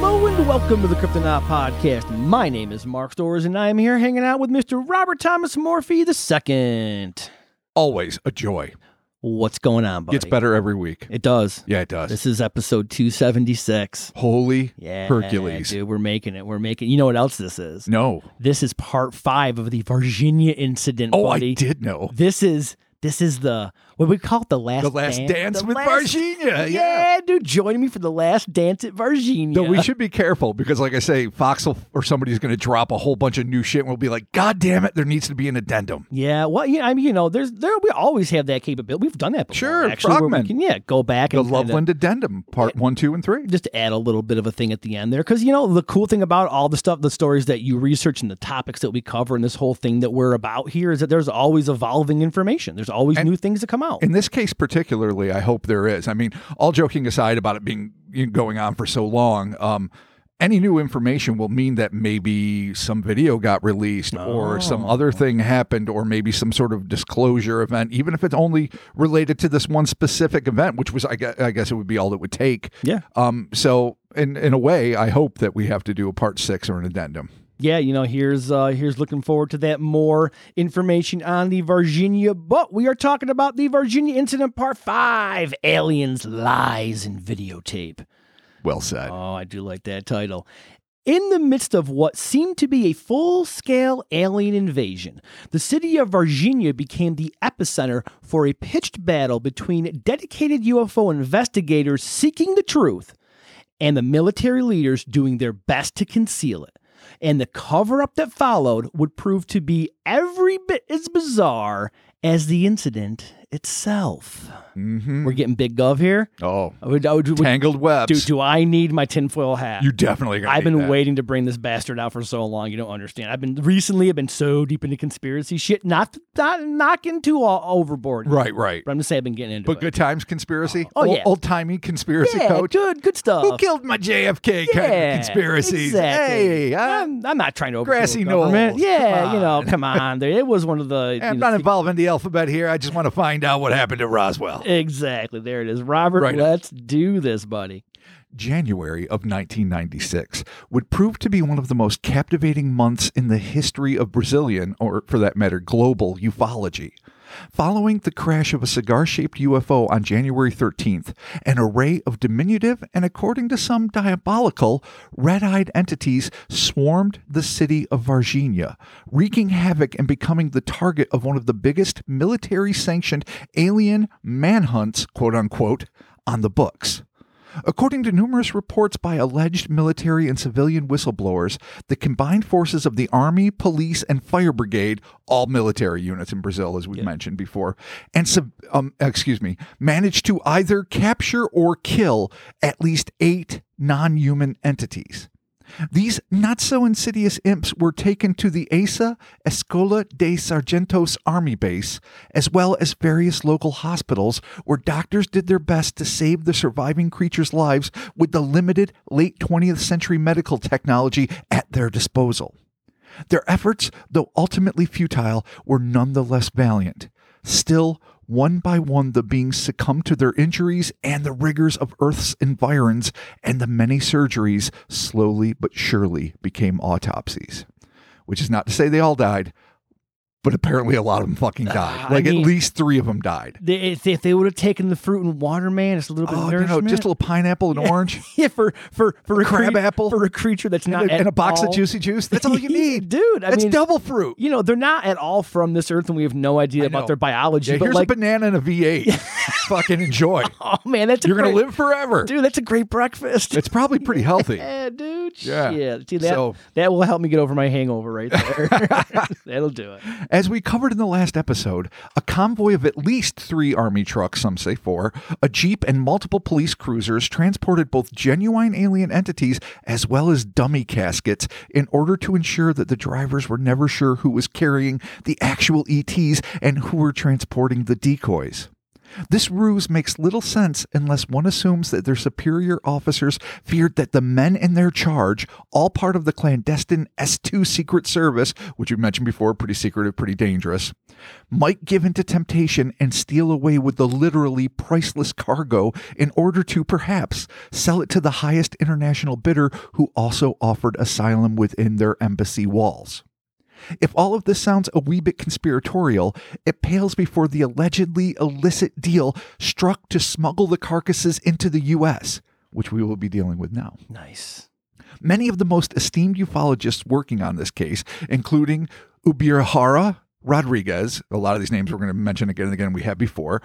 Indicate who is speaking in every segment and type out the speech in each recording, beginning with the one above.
Speaker 1: Hello and welcome to the Cryptonaut Podcast. My name is Mark Storrs and I am here hanging out with Mr. Robert Thomas Morphy II.
Speaker 2: Always a joy.
Speaker 1: What's going on, buddy?
Speaker 2: Gets better every week.
Speaker 1: It does.
Speaker 2: Yeah, it does.
Speaker 1: This is episode 276.
Speaker 2: Holy
Speaker 1: Yeah,
Speaker 2: Hercules.
Speaker 1: dude, we're making it. You know what else this is?
Speaker 2: No.
Speaker 1: This is part 5 of the Virginia incident,
Speaker 2: Oh,
Speaker 1: buddy.
Speaker 2: I did know.
Speaker 1: This is the, what we call it, the last
Speaker 2: dance with Virginia.
Speaker 1: Yeah, dude, join me for the last dance at Virginia.
Speaker 2: Though we should be careful because, like I say, Fox or somebody's going to drop a whole bunch of new shit and we'll be like, God damn it, there needs to be an addendum.
Speaker 1: Yeah, well, yeah, I mean, we always have that capability. We've done that before.
Speaker 2: Sure,
Speaker 1: actually, where
Speaker 2: Frogman.
Speaker 1: we can, go back
Speaker 2: The
Speaker 1: and
Speaker 2: Loveland addendum, part 1, 2, and 3.
Speaker 1: just add a little bit of a thing at the end there. Because, the cool thing about all the stories that you research and the topics that we cover and this whole thing that we're about here is that there's always evolving information. There's always new things to come out.
Speaker 2: In this case particularly, I hope there is. I mean, all joking aside about it being going on for so long, any new information will mean that maybe some video got released or some other thing happened or maybe some sort of disclosure event, even if it's only related to this one specific event, which was, I guess it would be all it would take.
Speaker 1: Yeah.
Speaker 2: So in a way, I hope that we have to do a part 6 or an addendum.
Speaker 1: Yeah, here's looking forward to that. More information on the Virginia, but we are talking about the Virginia incident part 5, Aliens, Lies, and Videotape.
Speaker 2: Well said.
Speaker 1: Oh, I do like that title. In the midst of what seemed to be a full-scale alien invasion, the city of Virginia became the epicenter for a pitched battle between dedicated UFO investigators seeking the truth and the military leaders doing their best to conceal it. And the cover-up that followed would prove to be every bit as bizarre as the incident itself.
Speaker 2: Mm-hmm.
Speaker 1: We're getting big gov here.
Speaker 2: Oh, tangled webs.
Speaker 1: Do I need my tinfoil hat?
Speaker 2: You definitely got.
Speaker 1: I've been waiting to bring this bastard out for so long. You don't understand. I've been so deep into conspiracy shit, not knocking too overboard.
Speaker 2: Right.
Speaker 1: But I'm just saying I've been getting into it.
Speaker 2: But good times conspiracy.
Speaker 1: Yeah.
Speaker 2: Old timey conspiracy coach.
Speaker 1: Good stuff.
Speaker 2: Who killed my JFK kind of conspiracies?
Speaker 1: Exactly.
Speaker 2: Hey,
Speaker 1: I'm not trying to overthrow
Speaker 2: Grassy
Speaker 1: government.
Speaker 2: Knolls.
Speaker 1: Yeah, come on. It was one of the.
Speaker 2: I'm not involving the alphabet here. I just want to find out what happened to Roswell.
Speaker 1: Exactly. There it is. Robert, Let's do this, buddy.
Speaker 2: January of 1996 would prove to be one of the most captivating months in the history of Brazilian, or for that matter, global ufology. Following the crash of a cigar-shaped UFO on January 13th, an array of diminutive and, according to some, diabolical, red-eyed entities swarmed the city of Varginha, wreaking havoc and becoming the target of one of the biggest military-sanctioned alien manhunts, quote-unquote, on the books. According to numerous reports by alleged military and civilian whistleblowers, the combined forces of the Army, Police, and Fire Brigade, all military units in Brazil, as we've mentioned before, and managed to either capture or kill at least 8 non-human entities. These not-so-insidious imps were taken to the ESA Escola de Sargentos Army Base, as well as various local hospitals, where doctors did their best to save the surviving creatures' lives with the limited late 20th century medical technology at their disposal. Their efforts, though ultimately futile, were nonetheless valiant. Still, one by one, the beings succumbed to their injuries and the rigors of Earth's environs, and the many surgeries slowly but surely became autopsies. Which is not to say they all died, but apparently a lot of them fucking died. At least 3 of them died.
Speaker 1: If they would have taken the fruit and water, man, it's a little bit of nourishment.
Speaker 2: Just a little pineapple and orange.
Speaker 1: Yeah, for a
Speaker 2: crab apple.
Speaker 1: For a creature that's not
Speaker 2: and a box of Juicy Juice. That's all you need.
Speaker 1: Dude,
Speaker 2: That's double fruit.
Speaker 1: They're not at all from this earth and we have no idea about their biology.
Speaker 2: Yeah,
Speaker 1: but
Speaker 2: here's a banana and a V8. Fucking enjoy.
Speaker 1: Oh, man,
Speaker 2: you're going to live forever.
Speaker 1: Dude, that's a great breakfast.
Speaker 2: It's probably pretty healthy.
Speaker 1: Yeah, dude.
Speaker 2: Yeah.
Speaker 1: Shit. See, that will help me get over my hangover right there. That'll do it.
Speaker 2: As we covered in the last episode, a convoy of at least 3 army trucks, some say 4, a jeep, and multiple police cruisers transported both genuine alien entities as well as dummy caskets in order to ensure that the drivers were never sure who was carrying the actual ETs and who were transporting the decoys. This ruse makes little sense unless one assumes that their superior officers feared that the men in their charge, all part of the clandestine S2 Secret Service, which we mentioned before, pretty secretive, pretty dangerous, might give into temptation and steal away with the literally priceless cargo in order to, perhaps, sell it to the highest international bidder who also offered asylum within their embassy walls. If all of this sounds a wee bit conspiratorial, it pales before the allegedly illicit deal struck to smuggle the carcasses into the U.S., which we will be dealing with now.
Speaker 1: Nice.
Speaker 2: Many of the most esteemed ufologists working on this case, including Ubirahara Rodriguez, a lot of these names we're going to mention again and again we have before,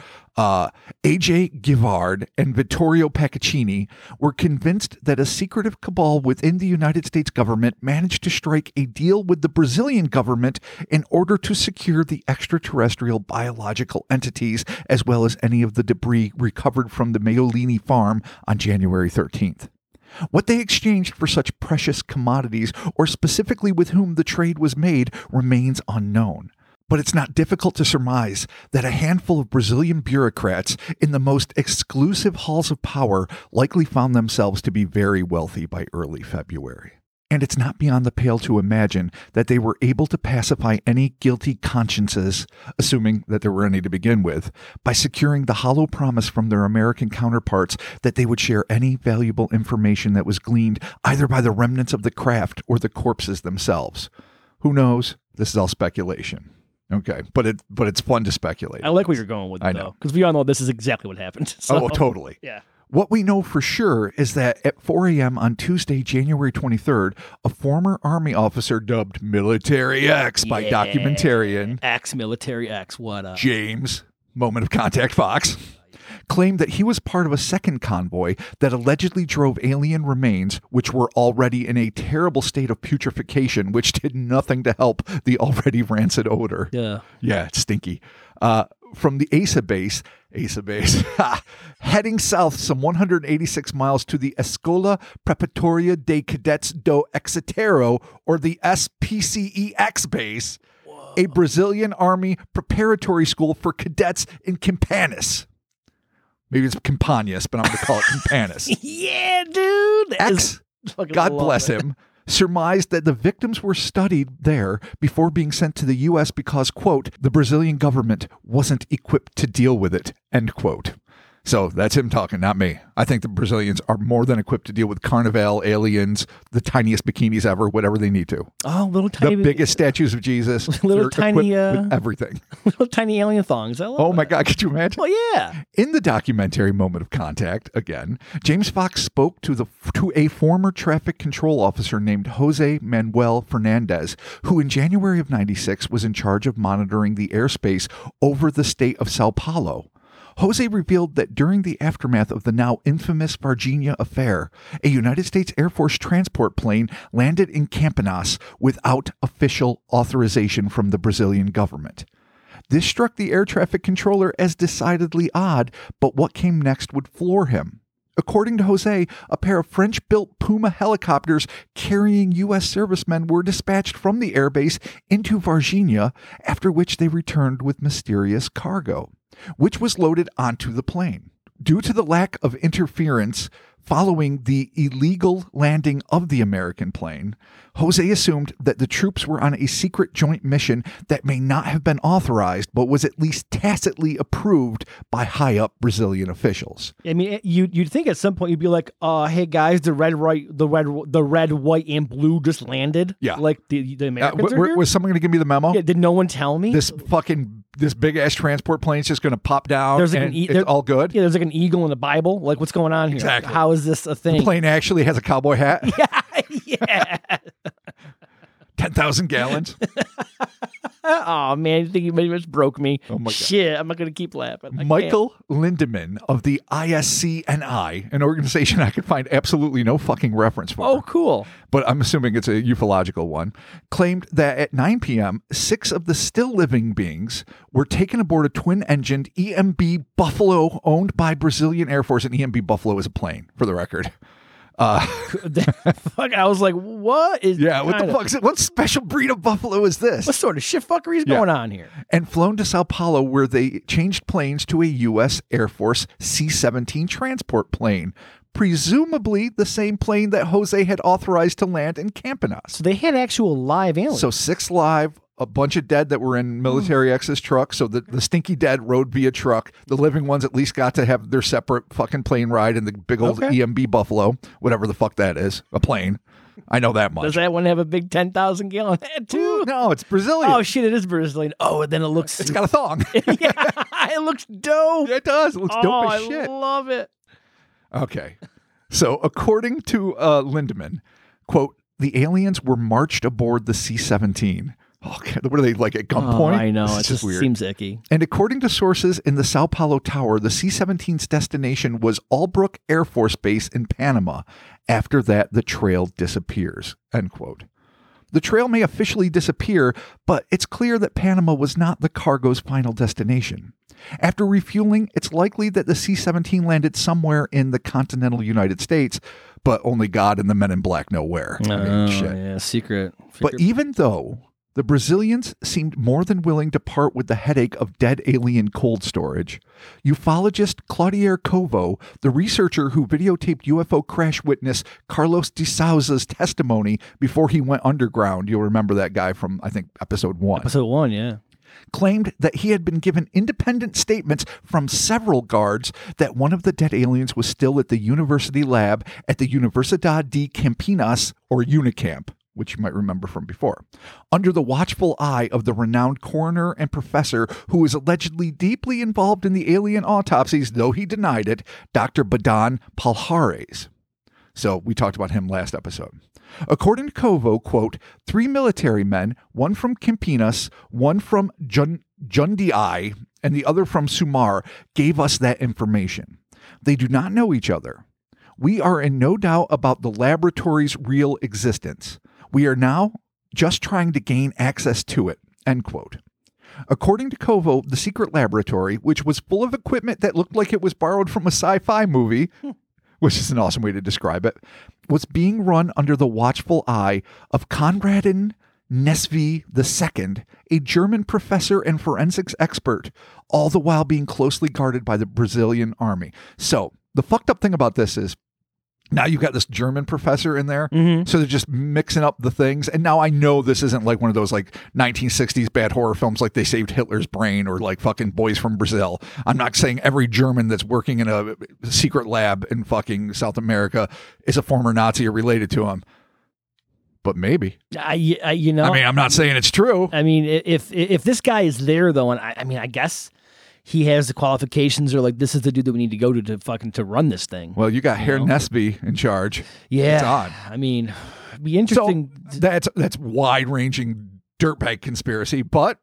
Speaker 2: A.J. Givard and Vittorio Paccaccini, were convinced that a secretive cabal within the United States government managed to strike a deal with the Brazilian government in order to secure the extraterrestrial biological entities as well as any of the debris recovered from the Mayolini farm on January 13th. What they exchanged for such precious commodities, or specifically with whom the trade was made, remains unknown. But it's not difficult to surmise that a handful of Brazilian bureaucrats in the most exclusive halls of power likely found themselves to be very wealthy by early February. And it's not beyond the pale to imagine that they were able to pacify any guilty consciences, assuming that there were any to begin with, by securing the hollow promise from their American counterparts that they would share any valuable information that was gleaned either by the remnants of the craft or the corpses themselves. Who knows? This is all speculation. Okay, but it's fun to speculate.
Speaker 1: I like where you're going with it,
Speaker 2: I know.
Speaker 1: because we all know this is exactly what happened. So.
Speaker 2: Oh, totally.
Speaker 1: Yeah.
Speaker 2: What we know for sure is that at 4 a.m. on Tuesday, January 23rd, a former Army officer dubbed Military X by documentarian
Speaker 1: Military X, what up?
Speaker 2: James, Moment of Contact Fox, claimed that he was part of a second convoy that allegedly drove alien remains, which were already in a terrible state of putrefaction, which did nothing to help the already rancid odor.
Speaker 1: Yeah,
Speaker 2: it's stinky. From the ASA base, heading south some 186 miles to the Escola Preparatoria de Cadets do Exercitero, or the SPCEX base, a Brazilian Army preparatory school for cadets in Campinas. Maybe it's Campanas, but I'm going to call it Campanas.
Speaker 1: Yeah, dude.
Speaker 2: X, God bless him, surmised that the victims were studied there before being sent to the U.S. because, quote, the Brazilian government wasn't equipped to deal with it, end quote. So that's him talking, not me. I think the Brazilians are more than equipped to deal with Carnival, aliens, the tiniest bikinis ever, whatever they need to.
Speaker 1: Oh, little tiny...
Speaker 2: The biggest statues of Jesus.
Speaker 1: Little tiny...
Speaker 2: with everything.
Speaker 1: Little tiny alien thongs.
Speaker 2: Oh, my God. Could you imagine?
Speaker 1: Oh, yeah.
Speaker 2: In the documentary Moment of Contact, again, James Fox spoke to a former traffic control officer named Jose Manuel Fernandez, who in January of 96 was in charge of monitoring the airspace over the state of Sao Paulo. Jose revealed that during the aftermath of the now infamous Varginha affair, a United States Air Force transport plane landed in Campinas without official authorization from the Brazilian government. This struck the air traffic controller as decidedly odd, but what came next would floor him. According to Jose, a pair of French-built Puma helicopters carrying U.S. servicemen were dispatched from the airbase into Varginha, after which they returned with mysterious cargo, which was loaded onto the plane. Due to the lack of interference following the illegal landing of the American plane, Jose assumed that the troops were on a secret joint mission that may not have been authorized, but was at least tacitly approved by high-up Brazilian officials.
Speaker 1: I mean, you'd think at some point you'd be like, "Hey guys, the red, white, and blue just landed."
Speaker 2: Yeah,
Speaker 1: like the Americans are here?
Speaker 2: Was someone going to give me the memo?
Speaker 1: Yeah, did no one tell me?
Speaker 2: This big ass transport plane is just going to pop down. There's like it's all good.
Speaker 1: Yeah, there's like an eagle in the Bible. Like, what's going on here?
Speaker 2: Exactly.
Speaker 1: How is this a thing?
Speaker 2: The plane actually has a cowboy hat.
Speaker 1: Yeah.
Speaker 2: 10,000 gallons.
Speaker 1: Oh man, you think you maybe just broke me?
Speaker 2: Oh my God.
Speaker 1: Shit, I'm not gonna keep laughing.
Speaker 2: Michael Lindemann of the ISCNI, an organization I could find absolutely no fucking reference for.
Speaker 1: Oh, cool.
Speaker 2: But I'm assuming it's a ufological one, claimed that at 9 p.m., 6 of the still living beings were taken aboard a twin-engined EMB Buffalo owned by Brazilian Air Force, and EMB Buffalo is a plane, for the record.
Speaker 1: Fuck, I was like, what is
Speaker 2: What the fuck? What special breed of buffalo is this?
Speaker 1: What sort of shit fuckery is going on here?
Speaker 2: And flown to Sao Paulo, where they changed planes to a U.S. Air Force C-17 transport plane, presumably the same plane that Jose had authorized to land in Campinas.
Speaker 1: So they had actual live aliens.
Speaker 2: So 6 live, a bunch of dead that were in Military X's truck. So the stinky dead rode via truck. The living ones at least got to have their separate fucking plane ride in the big old EMB Buffalo, whatever the fuck that is, a plane. I know that much.
Speaker 1: Does that one have a big 10,000 gallon head too?
Speaker 2: No, it's Brazilian.
Speaker 1: Oh shit, it is Brazilian. Oh, and then it looks...
Speaker 2: It's got a thong.
Speaker 1: It looks dope.
Speaker 2: It does. It looks dope as shit.
Speaker 1: I love it.
Speaker 2: Okay. So according to Lindemann, quote, the aliens were marched aboard the C-17. Oh, God, what are they, like at gunpoint?
Speaker 1: I know.
Speaker 2: It
Speaker 1: just
Speaker 2: weird.
Speaker 1: Seems icky.
Speaker 2: And according to sources in the Sao Paulo Tower, the C-17's destination was Albrook Air Force Base in Panama. After that, the trail disappears, end quote. The trail may officially disappear, but it's clear that Panama was not the cargo's final destination. After refueling, it's likely that the C-17 landed somewhere in the continental United States, but only God and the men in black know where. Shit.
Speaker 1: Yeah, secret.
Speaker 2: But even though the Brazilians seemed more than willing to part with the headache of dead alien cold storage, ufologist Claudier Covo, the researcher who videotaped UFO crash witness Carlos de Souza's testimony before he went underground, you'll remember that guy from, I think, episode 1.
Speaker 1: Episode 1, yeah.
Speaker 2: Claimed that he had been given independent statements from several guards that one of the dead aliens was still at the university lab at the Universidad de Campinas, or Unicamp, which you might remember from before, under the watchful eye of the renowned coroner and professor who was allegedly deeply involved in the alien autopsies, though he denied it, Dr. Badan Palhares. So we talked about him last episode. According to Covo, quote, 3 military men, one from Campinas, one from Jundiai, and the other from Sumar, gave us that information. They do not know each other. We are in no doubt about the laboratory's real existence. We are now just trying to gain access to it, end quote. According to Covo, the secret laboratory, which was full of equipment that looked like it was borrowed from a sci-fi movie, which is an awesome way to describe it, was being run under the watchful eye of Konradin Nesvy II, a German professor and forensics expert, all the while being closely guarded by the Brazilian army. So the fucked up thing about this is, now you've got this German professor in there, so they're just mixing up the things. And now I know this isn't like one of those like 1960s bad horror films like They Saved Hitler's Brain or like fucking Boys from Brazil. I'm not saying every German that's working in a secret lab in fucking South America is a former Nazi or related to him. But maybe. I'm not saying it's true.
Speaker 1: I mean, if this guy is there, though, and I guess he has the qualifications, or like, this is the dude that we need to go to run this thing.
Speaker 2: Well, you got Herr Nesby in charge.
Speaker 1: Yeah.
Speaker 2: It's odd.
Speaker 1: I mean, it'd be interesting.
Speaker 2: So that's wide-ranging dirtbag conspiracy, but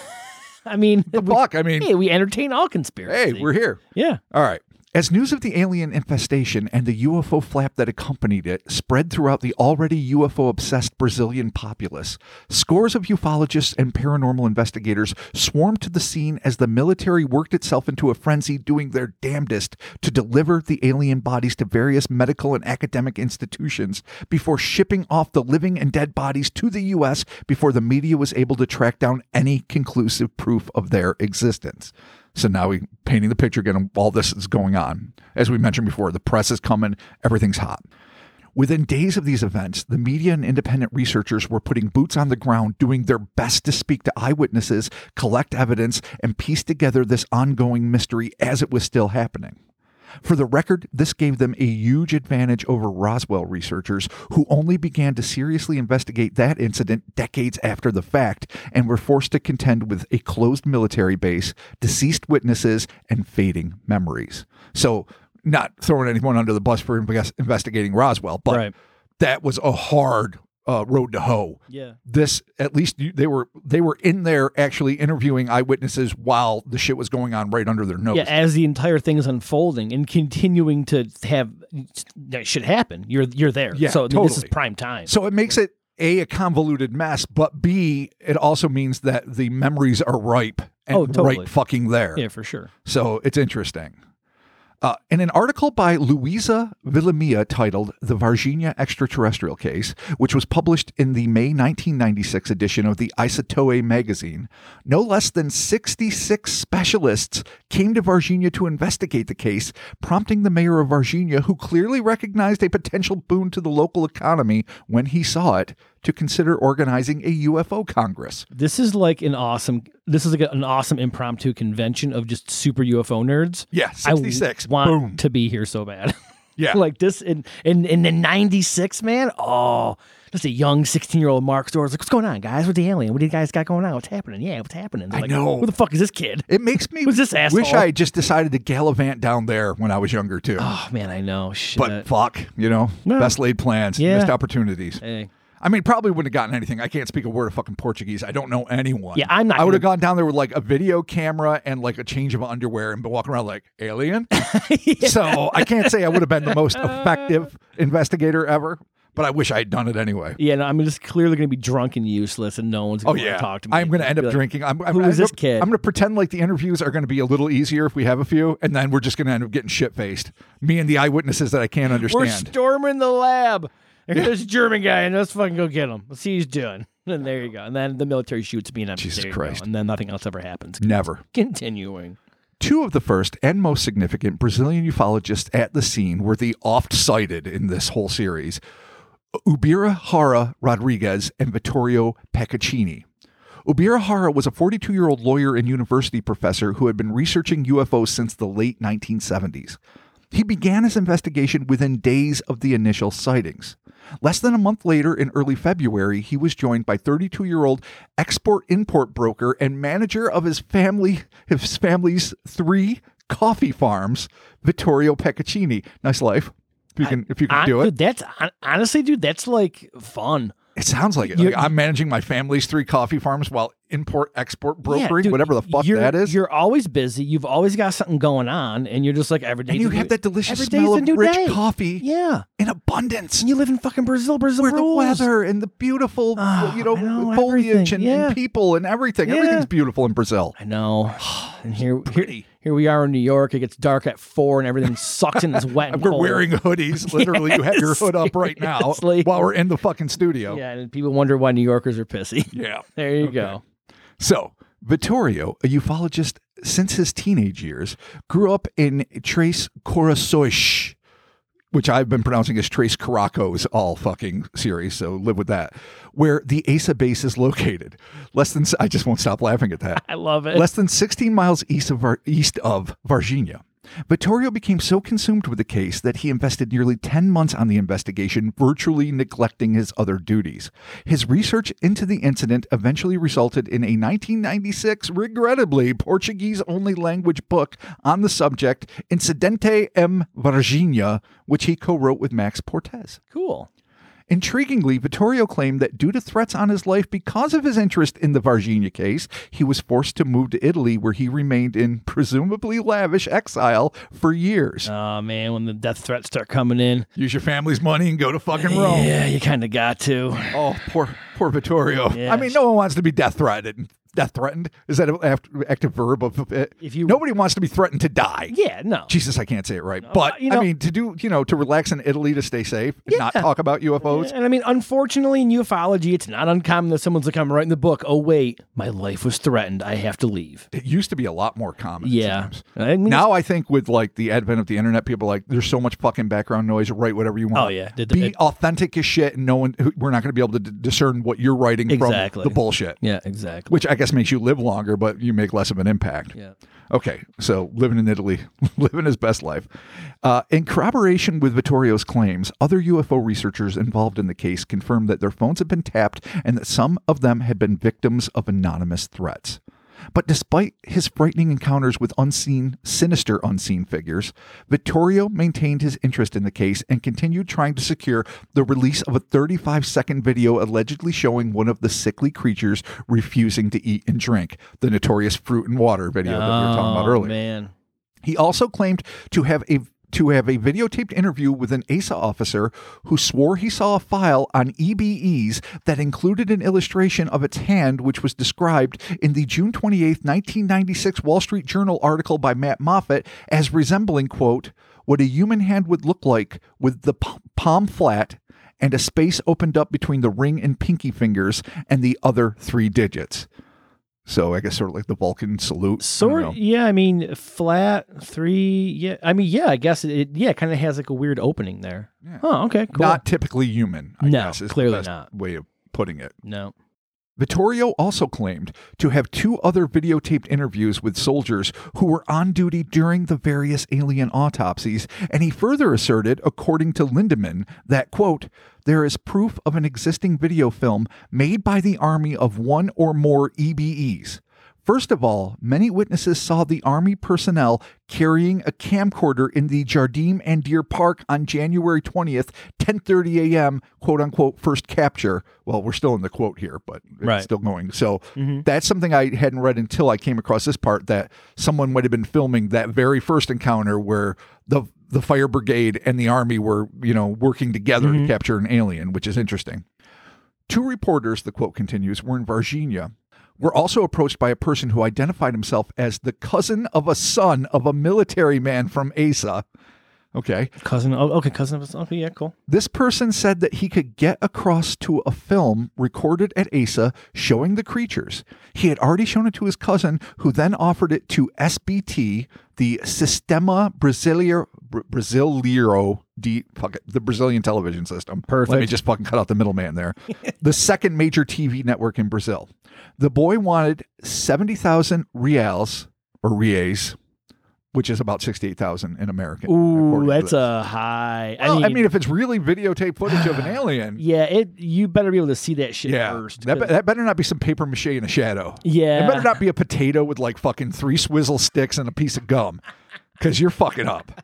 Speaker 1: I mean,
Speaker 2: hey,
Speaker 1: we entertain all conspiracy.
Speaker 2: Hey, we're here.
Speaker 1: Yeah.
Speaker 2: All right. As news of the alien infestation and the UFO flap that accompanied it spread throughout the already UFO-obsessed Brazilian populace, scores of ufologists and paranormal investigators swarmed to the scene as the military worked itself into a frenzy, doing their damnedest to deliver the alien bodies to various medical and academic institutions before shipping off the living and dead bodies to the U.S. before the media was able to track down any conclusive proof of their existence. So now we're painting the picture again of all this is going on. As we mentioned before, the press is coming, everything's hot. Within days of these events, the media and independent researchers were putting boots on the ground, doing their best to speak to eyewitnesses, collect evidence, and piece together this ongoing mystery as it was still happening. For the record, this gave them a huge advantage over Roswell researchers, who only began to seriously investigate that incident decades after the fact and were forced to contend with a closed military base, deceased witnesses, and fading memories. So, not throwing anyone under the bus for investigating Roswell, but that was a hard road to hoe.
Speaker 1: Yeah.
Speaker 2: This, at least they were in there actually interviewing eyewitnesses while the shit was going on right under their nose.
Speaker 1: Yeah, as the entire thing is unfolding and continuing to have that shit happen. You're there.
Speaker 2: Yeah,
Speaker 1: so
Speaker 2: totally.
Speaker 1: This is prime time.
Speaker 2: So it makes it a convoluted mess, but B, it also means that the memories are ripe and
Speaker 1: totally.
Speaker 2: right fucking there.
Speaker 1: Yeah, for sure.
Speaker 2: So it's interesting. In an article by Luisa Villamilla titled The Varginha Extraterrestrial Case, which was published in the May 1996 edition of the Isotoe magazine, no less than 66 specialists came to Varginha to investigate the case, prompting the mayor of Varginha, who clearly recognized a potential boon to the local economy when he saw it, to consider organizing a UFO Congress.
Speaker 1: This is like an awesome impromptu convention of just super UFO nerds.
Speaker 2: Yeah, 66.
Speaker 1: I want
Speaker 2: Boom.
Speaker 1: to be here so bad.
Speaker 2: Yeah.
Speaker 1: Like this in the 96, man. Oh, just a young 16-year-old Mark Storrs like, what's going on, guys? With the alien? What do you guys got going on? What's happening? Yeah, what's happening? They're
Speaker 2: I
Speaker 1: like,
Speaker 2: know.
Speaker 1: Who the fuck is this kid?
Speaker 2: It makes me
Speaker 1: Who's this asshole?
Speaker 2: wish I had just decided to gallivant down there when I was younger, too.
Speaker 1: Oh, man, I know. Shit.
Speaker 2: But fuck, best laid plans,
Speaker 1: Yeah.
Speaker 2: missed opportunities.
Speaker 1: Hey.
Speaker 2: I mean, probably wouldn't have gotten anything. I can't speak a word of fucking Portuguese. I don't know anyone.
Speaker 1: Yeah, I'm not
Speaker 2: I would have
Speaker 1: gonna-
Speaker 2: gone down there with like a video camera and like a change of underwear and been walking around like alien. So I can't say I would have been the most effective investigator ever, but I wish I had done it anyway.
Speaker 1: Yeah, no, I'm just clearly going to be drunk and useless, and no one's going to talk to me.
Speaker 2: I'm going to end
Speaker 1: Be
Speaker 2: up
Speaker 1: like,
Speaker 2: drinking.
Speaker 1: Who is this kid?
Speaker 2: I'm going to pretend like the interviews are going to be a little easier if we have a few, and then we're just going to end up getting shit-faced. Me and the eyewitnesses that I can't understand.
Speaker 1: We're storming the lab. There's this German guy, and let's fucking go get him. Let's see what he's doing. And there you go. And then the military shoots me, and
Speaker 2: Jesus
Speaker 1: there you
Speaker 2: Christ.
Speaker 1: go. And then nothing else ever happens.
Speaker 2: Never.
Speaker 1: Continuing.
Speaker 2: Two of the first and most significant Brazilian ufologists at the scene were the oft-cited in this whole series, Ubira Hara Rodrigues and Vittorio Peccaccini. Ubira Hara was a 42-year-old lawyer and university professor who had been researching UFOs since the late 1970s. He began his investigation within days of the initial sightings. Less than a month later, in early February, he was joined by 32-year-old export-import broker and manager of his family's 3 coffee farms, Vittorio Peccaccini. Nice life, if you can do it.
Speaker 1: Dude, that's honestly, dude, that's like fun.
Speaker 2: It sounds like it. Like, I'm managing my family's 3 coffee farms while import-export brokering,
Speaker 1: dude,
Speaker 2: whatever the fuck that is.
Speaker 1: You're always busy. You've always got something going on, and you're just like every day.
Speaker 2: And you have that delicious
Speaker 1: every day's
Speaker 2: smell
Speaker 1: a
Speaker 2: of
Speaker 1: new
Speaker 2: rich
Speaker 1: day.
Speaker 2: coffee
Speaker 1: Yeah.
Speaker 2: in abundance.
Speaker 1: And you live in fucking Brazil. Brazil
Speaker 2: Where the
Speaker 1: rules.
Speaker 2: weather and the beautiful,
Speaker 1: I know,
Speaker 2: foliage
Speaker 1: everything.
Speaker 2: and people and everything.
Speaker 1: Yeah.
Speaker 2: Everything's beautiful in Brazil.
Speaker 1: I know. And here
Speaker 2: Pretty.
Speaker 1: Here we are in New York. It gets dark at 4 and everything sucks and it's wet and
Speaker 2: We're
Speaker 1: cold.
Speaker 2: wearing hoodies. Literally, you have your hood up right now
Speaker 1: seriously.
Speaker 2: while we're in the fucking studio.
Speaker 1: Yeah, and people wonder why New Yorkers are pissy.
Speaker 2: Yeah.
Speaker 1: There you go.
Speaker 2: So, Vittorio, a ufologist since his teenage years, grew up in Tres Corações, which I've been pronouncing as Tres Caracos all fucking series, so live with that, where the ASA base is located. I just won't stop laughing at that.
Speaker 1: I love it.
Speaker 2: Less than 16 miles east of Varginha. Vittorio became so consumed with the case that he invested nearly 10 months on the investigation, virtually neglecting his other duties. His research into the incident eventually resulted in a 1996, regrettably, Portuguese-only language book on the subject, Incidente em Varginha, which he co-wrote with Max Portes.
Speaker 1: Cool.
Speaker 2: Intriguingly, Vittorio claimed that due to threats on his life because of his interest in the Varginha case, he was forced to move to Italy, where he remained in presumably lavish exile for years.
Speaker 1: Oh, man, when the death threats start coming in.
Speaker 2: Use your family's money and go to fucking Rome.
Speaker 1: Yeah, you kind of got to.
Speaker 2: Oh, poor Vittorio.
Speaker 1: Yeah.
Speaker 2: I mean, no one wants to be death threatened. Death threatened? Is that an active verb of it? Nobody wants to be threatened to die.
Speaker 1: Yeah, no.
Speaker 2: Jesus, I can't say it right. But,
Speaker 1: I mean,
Speaker 2: to relax in Italy to stay safe and not talk about UFOs.
Speaker 1: And I mean, unfortunately, in ufology, it's not uncommon that someone's like, I'm writing the book. Oh, wait, my life was threatened. I have to leave.
Speaker 2: It used to be a lot more common.
Speaker 1: Yeah. I mean,
Speaker 2: Now I think with like the advent of the internet, people are like, there's so much fucking background noise. Write whatever you want.
Speaker 1: Oh, yeah.
Speaker 2: Be authentic as shit, and we're not going to be able to discern what you're writing
Speaker 1: Exactly.
Speaker 2: from the bullshit.
Speaker 1: Yeah, exactly.
Speaker 2: Which I guess makes you live longer, but you make less of an impact.
Speaker 1: Yeah.
Speaker 2: Okay, so living in Italy, living his best life. In corroboration with Vittorio's claims, other UFO researchers involved in the case confirmed that their phones had been tapped and that some of them had been victims of anonymous threats. But despite his frightening encounters with sinister unseen figures, Vittorio maintained his interest in the case and continued trying to secure the release of a 35-second video allegedly showing one of the sickly creatures refusing to eat and drink, the notorious fruit and water video that we were talking about earlier.
Speaker 1: Man.
Speaker 2: He also claimed to have to have a videotaped interview with an ASA officer who swore he saw a file on EBEs that included an illustration of its hand, which was described in the June 28, 1996 Wall Street Journal article by Matt Moffat as resembling, quote, what a human hand would look like with the palm flat and a space opened up between the ring and pinky fingers and the other 3 digits. So I guess sort of like the Vulcan salute.
Speaker 1: Yeah, I mean, flat 3. Yeah, I mean, yeah, I guess it kind of has like a weird opening there.
Speaker 2: Yeah.
Speaker 1: Oh, okay, cool.
Speaker 2: Not typically human, I guess is
Speaker 1: clearly
Speaker 2: the best
Speaker 1: not.
Speaker 2: way of putting it.
Speaker 1: No.
Speaker 2: Vittorio also claimed to have 2 other videotaped interviews with soldiers who were on duty during the various alien autopsies, and he further asserted, according to Lindemann, that, quote, there is proof of an existing video film made by the Army of 1 or more EBEs. First of all, many witnesses saw the Army personnel carrying a camcorder in the Jardim and Deer Park on January 20th, 10:30 a.m., quote-unquote, first capture. Well, we're still in the quote here, but it's still going. So that's something I hadn't read until I came across this part, that someone might have been filming that very first encounter where the fire brigade and the Army were, working together to capture an alien, which is interesting. 2 reporters, the quote continues, were in Varginha, were also approached by a person who identified himself as the cousin of a son of a military man from ASA. Okay.
Speaker 1: Cousin of a, okay, yeah, cool.
Speaker 2: This person said that he could get across to a film recorded at ASA showing the creatures. He had already shown it to his cousin, who then offered it to SBT, the Sistema Brasileiro the Brazilian television system.
Speaker 1: Perfect.
Speaker 2: Let me just fucking cut out the middleman there. The second major TV network in Brazil. The boy wanted 70,000 reals, which is about 68,000 in American.
Speaker 1: Ooh, that's a high.
Speaker 2: Well, I mean, if it's really videotape footage of an alien.
Speaker 1: Yeah, you better be able to see that shit first.
Speaker 2: That better not be some paper mache in a shadow.
Speaker 1: Yeah.
Speaker 2: It better not be a potato with like fucking 3 swizzle sticks and a piece of gum. Because you're fucking up.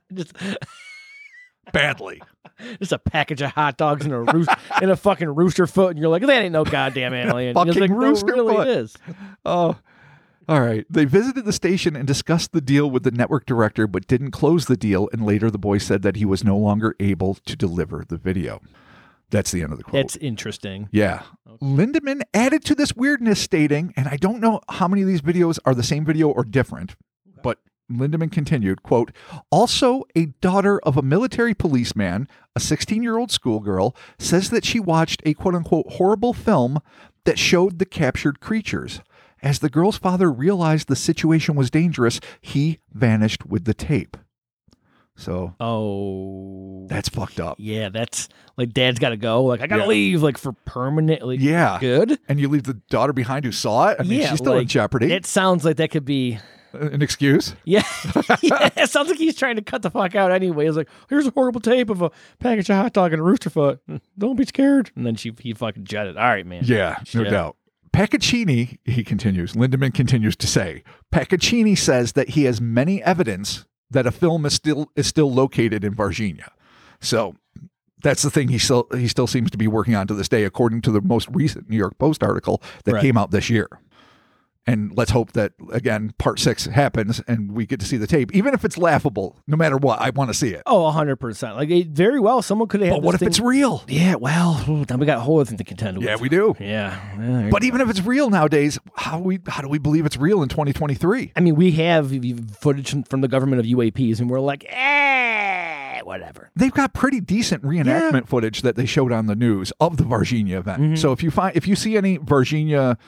Speaker 2: Badly.
Speaker 1: Just a package of hot dogs and a fucking rooster foot, and you're like, that ain't no goddamn alien.
Speaker 2: Fucking
Speaker 1: like,
Speaker 2: rooster
Speaker 1: really
Speaker 2: foot.
Speaker 1: It is.
Speaker 2: Oh. All right. They visited the station and discussed the deal with the network director, but didn't close the deal. And later the boy said that he was no longer able to deliver the video. That's the end of the quote.
Speaker 1: That's interesting.
Speaker 2: Yeah. Okay. Lindemann added to this weirdness, stating, and I don't know how many of these videos are the same video or different, but Lindemann continued, quote, also a daughter of a military policeman, a 16-year-old schoolgirl, says that she watched a quote-unquote horrible film that showed the captured creatures. As the girl's father realized the situation was dangerous, he vanished with the tape. So, that's fucked up.
Speaker 1: Yeah, that's like dad's got to go. Like, I got to leave, like, for permanently.
Speaker 2: Yeah.
Speaker 1: Good.
Speaker 2: And you leave the daughter behind who saw it? I mean, she's still in jeopardy.
Speaker 1: It sounds like that could be
Speaker 2: an excuse.
Speaker 1: Yeah. It sounds like he's trying to cut the fuck out anyway. He's like, here's a horrible tape of a package of hot dog and a rooster foot. Don't be scared. And then he fucking jetted. All right, man.
Speaker 2: Yeah, no doubt. Paccaccini, Lindemann continues to say, Paccaccini says that he has many evidence that a film is still located in Varginha. So that's the thing he still seems to be working on to this day, according to the most recent New York Post article that came out this year. And let's hope that, again, part 6 happens and we get to see the tape. Even if it's laughable, no matter what, I want to see it.
Speaker 1: Oh, 100%. Like, very well, someone could have.
Speaker 2: But what if it's real?
Speaker 1: Yeah, well, then we got a whole other thing to contend with.
Speaker 2: Yeah, we do.
Speaker 1: Yeah.
Speaker 2: But even if it's real nowadays, how do we believe it's real in 2023?
Speaker 1: I mean, we have footage from the government of UAPs, and we're like, whatever.
Speaker 2: They've got pretty decent reenactment footage that they showed on the news of the Varginha event. Mm-hmm. So if you see any Varginha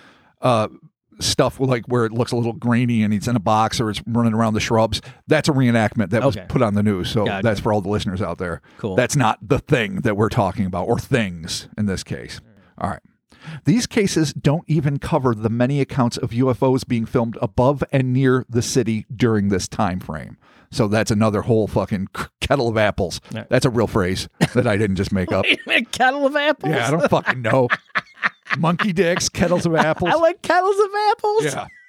Speaker 2: stuff like where it looks a little grainy and it's in a box or it's running around the shrubs, that's a reenactment that was put on the news. So that's for all the listeners out there.
Speaker 1: Cool.
Speaker 2: That's not the thing that we're talking about, or things in this case. All right. These cases don't even cover the many accounts of UFOs being filmed above and near the city during this time frame. So that's another whole fucking kettle of apples. That's a real phrase that I didn't just make up.
Speaker 1: Wait a minute, kettle of apples?
Speaker 2: Yeah, I don't fucking know. Monkey dicks, kettles of apples.
Speaker 1: I like kettles of apples.
Speaker 2: Yeah.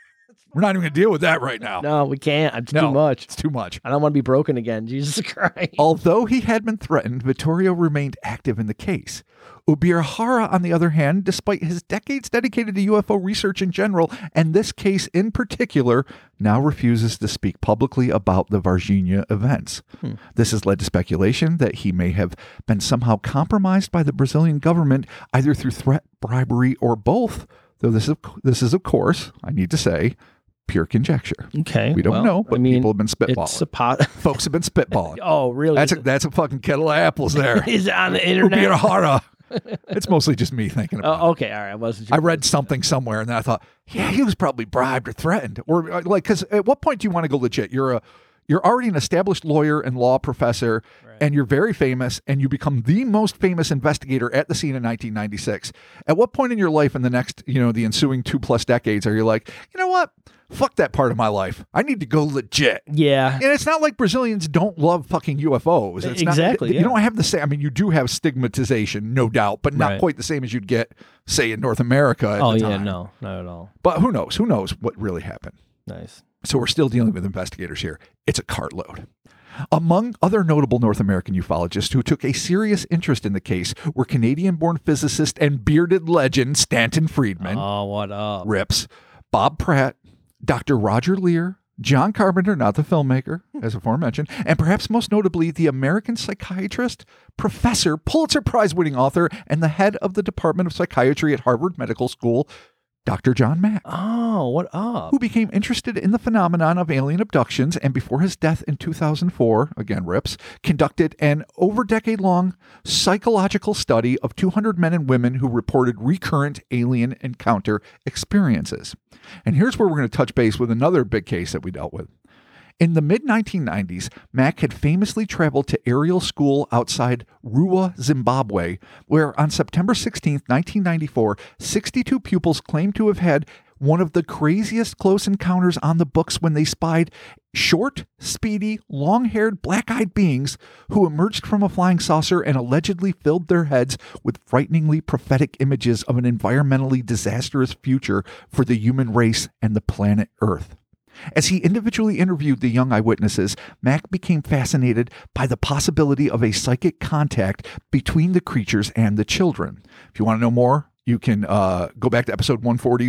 Speaker 2: We're not even going to deal with that right now.
Speaker 1: No, we can't. It's
Speaker 2: No,
Speaker 1: too much.
Speaker 2: It's too much.
Speaker 1: I don't want to be broken again. Jesus Christ.
Speaker 2: Although he had been threatened, Vittorio remained active in the case. Ubirahara, on the other hand, despite his decades dedicated to UFO research in general, and this case in particular, now refuses to speak publicly about the Varginha events. This has led to speculation that he may have been somehow compromised by the Brazilian government, either through threat, bribery, or both, though this is, of course, I need to say, pure conjecture.
Speaker 1: Okay.
Speaker 2: We don't know, but people have been spitballing. Folks have been spitballing.
Speaker 1: Oh, really?
Speaker 2: That's a fucking kettle of apples there.
Speaker 1: Is it on the internet?
Speaker 2: Ubirahara. It's mostly just me thinking about it.
Speaker 1: Okay, all right.
Speaker 2: I read something somewhere, and then I thought, yeah, he was probably bribed or threatened. Or like, because at what point do you want to go legit? You're already an established lawyer and law professor, and you're very famous, and you become the most famous investigator at the scene in 1996. At what point in your life in the next, the ensuing 2+ decades are you like, you know what? Fuck that part of my life. I need to go legit.
Speaker 1: Yeah.
Speaker 2: And it's not like Brazilians don't love fucking UFOs. It's
Speaker 1: exactly.
Speaker 2: Not, you don't have the same. I mean, you do have stigmatization, no doubt, but not quite the same as you'd get, say, in North America at the time.
Speaker 1: No, not at all.
Speaker 2: But who knows? Who knows what really happened?
Speaker 1: Nice.
Speaker 2: So we're still dealing with investigators here. It's a cartload. Among other notable North American ufologists who took a serious interest in the case were Canadian-born physicist and bearded legend Stanton Friedman.
Speaker 1: Oh, what up?
Speaker 2: Rips. Bob Pratt, Dr. Roger Lear, John Carpenter, not the filmmaker, as aforementioned, and perhaps most notably the American psychiatrist, professor, Pulitzer Prize-winning author, and the head of the Department of Psychiatry at Harvard Medical School, Dr. John Mack.
Speaker 1: Oh, what up?
Speaker 2: Who became interested in the phenomenon of alien abductions and before his death in 2004, again rips, conducted an over-decade-long psychological study of 200 men and women who reported recurrent alien encounter experiences. And here's where we're going to touch base with another big case that we dealt with. In the mid-1990s, Mack had famously traveled to aerial school outside Rua, Zimbabwe, where on September 16, 1994, 62 pupils claimed to have had one of the craziest close encounters on the books when they spied short, speedy, long-haired, black-eyed beings who emerged from a flying saucer and allegedly filled their heads with frighteningly prophetic images of an environmentally disastrous future for the human race and the planet Earth. As he individually interviewed the young eyewitnesses, Mack became fascinated by the possibility of a psychic contact between the creatures and the children. If you want to know more, you can go back to episode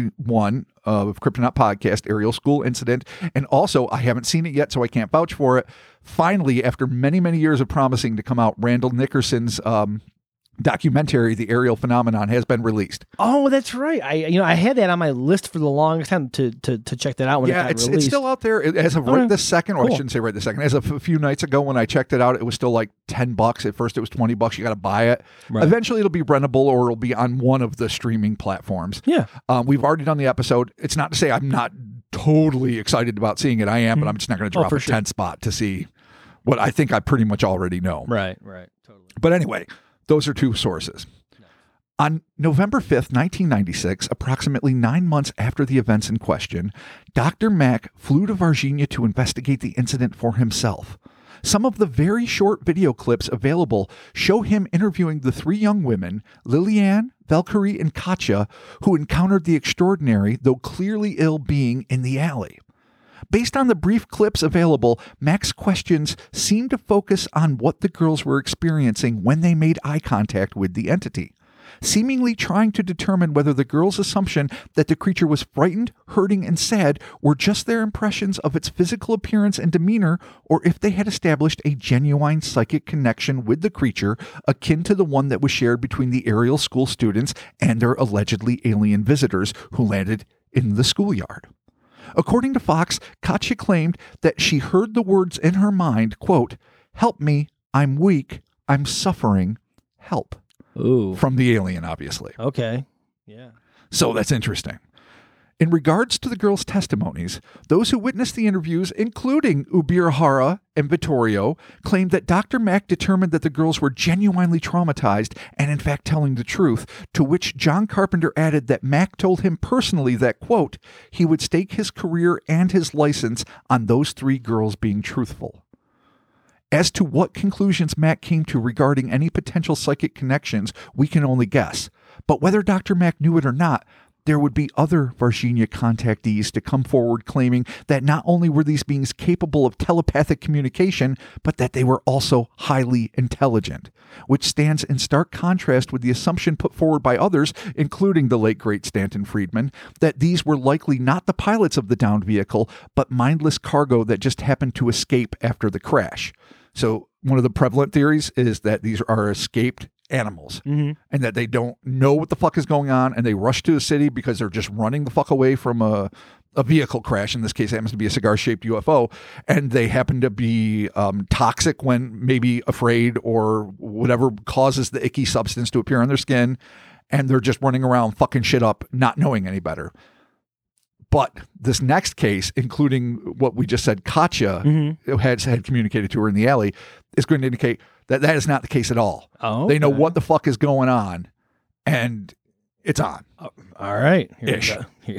Speaker 2: 141 of Kryptonaut Podcast, Aerial School Incident. And also, I haven't seen it yet, so I can't vouch for it. Finally, after many, many years of promising to come out, Randall Nickerson's documentary, The Aerial Phenomenon, has been released.
Speaker 1: Oh, that's right. I had that on my list for the longest time to check that out when it got released.
Speaker 2: It's still out there as of right this second. Or I shouldn't say right this second. As of a few nights ago when I checked it out, it was still like $10. At first it was $20. You got to buy it. Right. Eventually it'll be rentable or it'll be on one of the streaming platforms.
Speaker 1: Yeah.
Speaker 2: We've already done the episode. It's not to say I'm not totally excited about seeing it. I am, but I'm just not going to drop a 10 spot to see what I think I pretty much already know.
Speaker 1: Right. Totally.
Speaker 2: But anyway, those are two sources. On November 5th, 1996, approximately 9 months after the events in question, Dr. Mack flew to Varginha to investigate the incident for himself. Some of the very short video clips available show him interviewing the three young women, Liliane, Valkyrie, and Katja, who encountered the extraordinary, though clearly ill being in the alley. Based on the brief clips available, Mack's questions seem to focus on what the girls were experiencing when they made eye contact with the entity, seemingly trying to determine whether the girls' assumption that the creature was frightened, hurting, and sad were just their impressions of its physical appearance and demeanor, or if they had established a genuine psychic connection with the creature akin to the one that was shared between the aerial school students and their allegedly alien visitors who landed in the schoolyard. According to Fox, Katja claimed that she heard the words in her mind, quote, "Help me, I'm weak, I'm suffering, help."
Speaker 1: Ooh.
Speaker 2: From the alien, obviously.
Speaker 1: Okay. Yeah.
Speaker 2: So that's interesting. In regards to the girls' testimonies, those who witnessed the interviews, including Ubirahara and Vittorio, claimed that Dr. Mack determined that the girls were genuinely traumatized and in fact telling the truth, to which John Carpenter added that Mack told him personally that, quote, he would stake his career and his license on those three girls being truthful. As to what conclusions Mack came to regarding any potential psychic connections, we can only guess. But whether Dr. Mack knew it or not, there would be other Varginha contactees to come forward claiming that not only were these beings capable of telepathic communication, but that they were also highly intelligent, which stands in stark contrast with the assumption put forward by others, including the late great Stanton Friedman, that these were likely not the pilots of the downed vehicle, but mindless cargo that just happened to escape after the crash. So one of the prevalent theories is that these are escaped animals and that they don't know what the fuck is going on and they rush to the city because they're just running the fuck away from a vehicle crash. In this case, it happens to be a cigar-shaped UFO, and they happen to be toxic when maybe afraid or whatever causes the icky substance to appear on their skin, and they're just running around fucking shit up, not knowing any better. But this next case, including what we just said, Katya had communicated to her in the alley, is going to indicate that that is not the case at all.
Speaker 1: Oh,
Speaker 2: They know what the fuck is going on, and it's on.
Speaker 1: All right.
Speaker 2: Ish.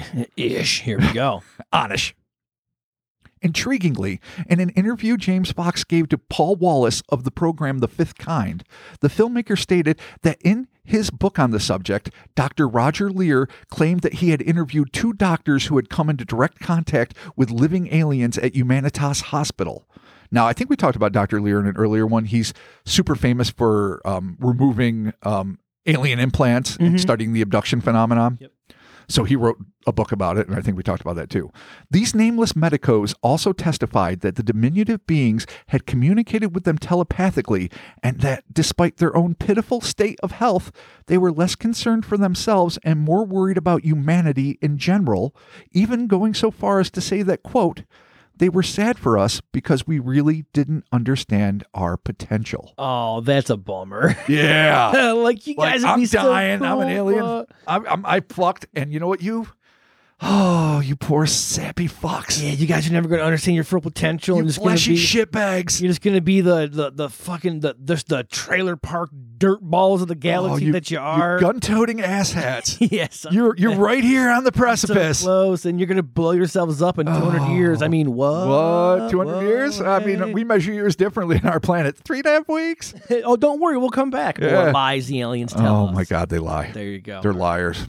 Speaker 1: Here we go.
Speaker 2: Onish. Intriguingly, in an interview James Fox gave to Paul Wallace of the program The Fifth Kind, the filmmaker stated that in his book on the subject, Dr. Roger Lear claimed that he had interviewed 2 doctors who had come into direct contact with living aliens at Humanitas Hospital. Now, I think we talked about Dr. Lear in an earlier one. He's super famous for removing alien implants and studying the abduction phenomenon.
Speaker 1: Yep.
Speaker 2: So he wrote a book about it, and I think we talked about that too. These nameless medicos also testified that the diminutive beings had communicated with them telepathically, and that despite their own pitiful state of health, they were less concerned for themselves and more worried about humanity in general, even going so far as to say that, quote, they were sad for us because we really didn't understand our potential.
Speaker 1: Oh, that's a bummer.
Speaker 2: Yeah.
Speaker 1: Like, you guys would
Speaker 2: I'm
Speaker 1: be so
Speaker 2: dying.
Speaker 1: cool,
Speaker 2: I'm an alien.
Speaker 1: but-
Speaker 2: I fucked. And you know what? You poor sappy fucks.
Speaker 1: Yeah, you guys are never going to understand your full potential.
Speaker 2: You
Speaker 1: and just gonna
Speaker 2: fleshy
Speaker 1: be,
Speaker 2: shitbags.
Speaker 1: You're just going to be the fucking the trailer park dirt balls of the galaxy that you are.
Speaker 2: Gun-toting asshats.
Speaker 1: Yes,
Speaker 2: You're right here on the
Speaker 1: so
Speaker 2: precipice.
Speaker 1: close, and you're going to blow yourselves up in 200 years. I mean, what?
Speaker 2: What? 200 years? I
Speaker 1: Hey.
Speaker 2: mean, we measure years differently on our planet. 3.5 weeks?
Speaker 1: Oh, don't worry, we'll come back.
Speaker 2: Yeah.
Speaker 1: More lies the aliens tell us.
Speaker 2: Oh, my God, they lie.
Speaker 1: There you go.
Speaker 2: They're liars.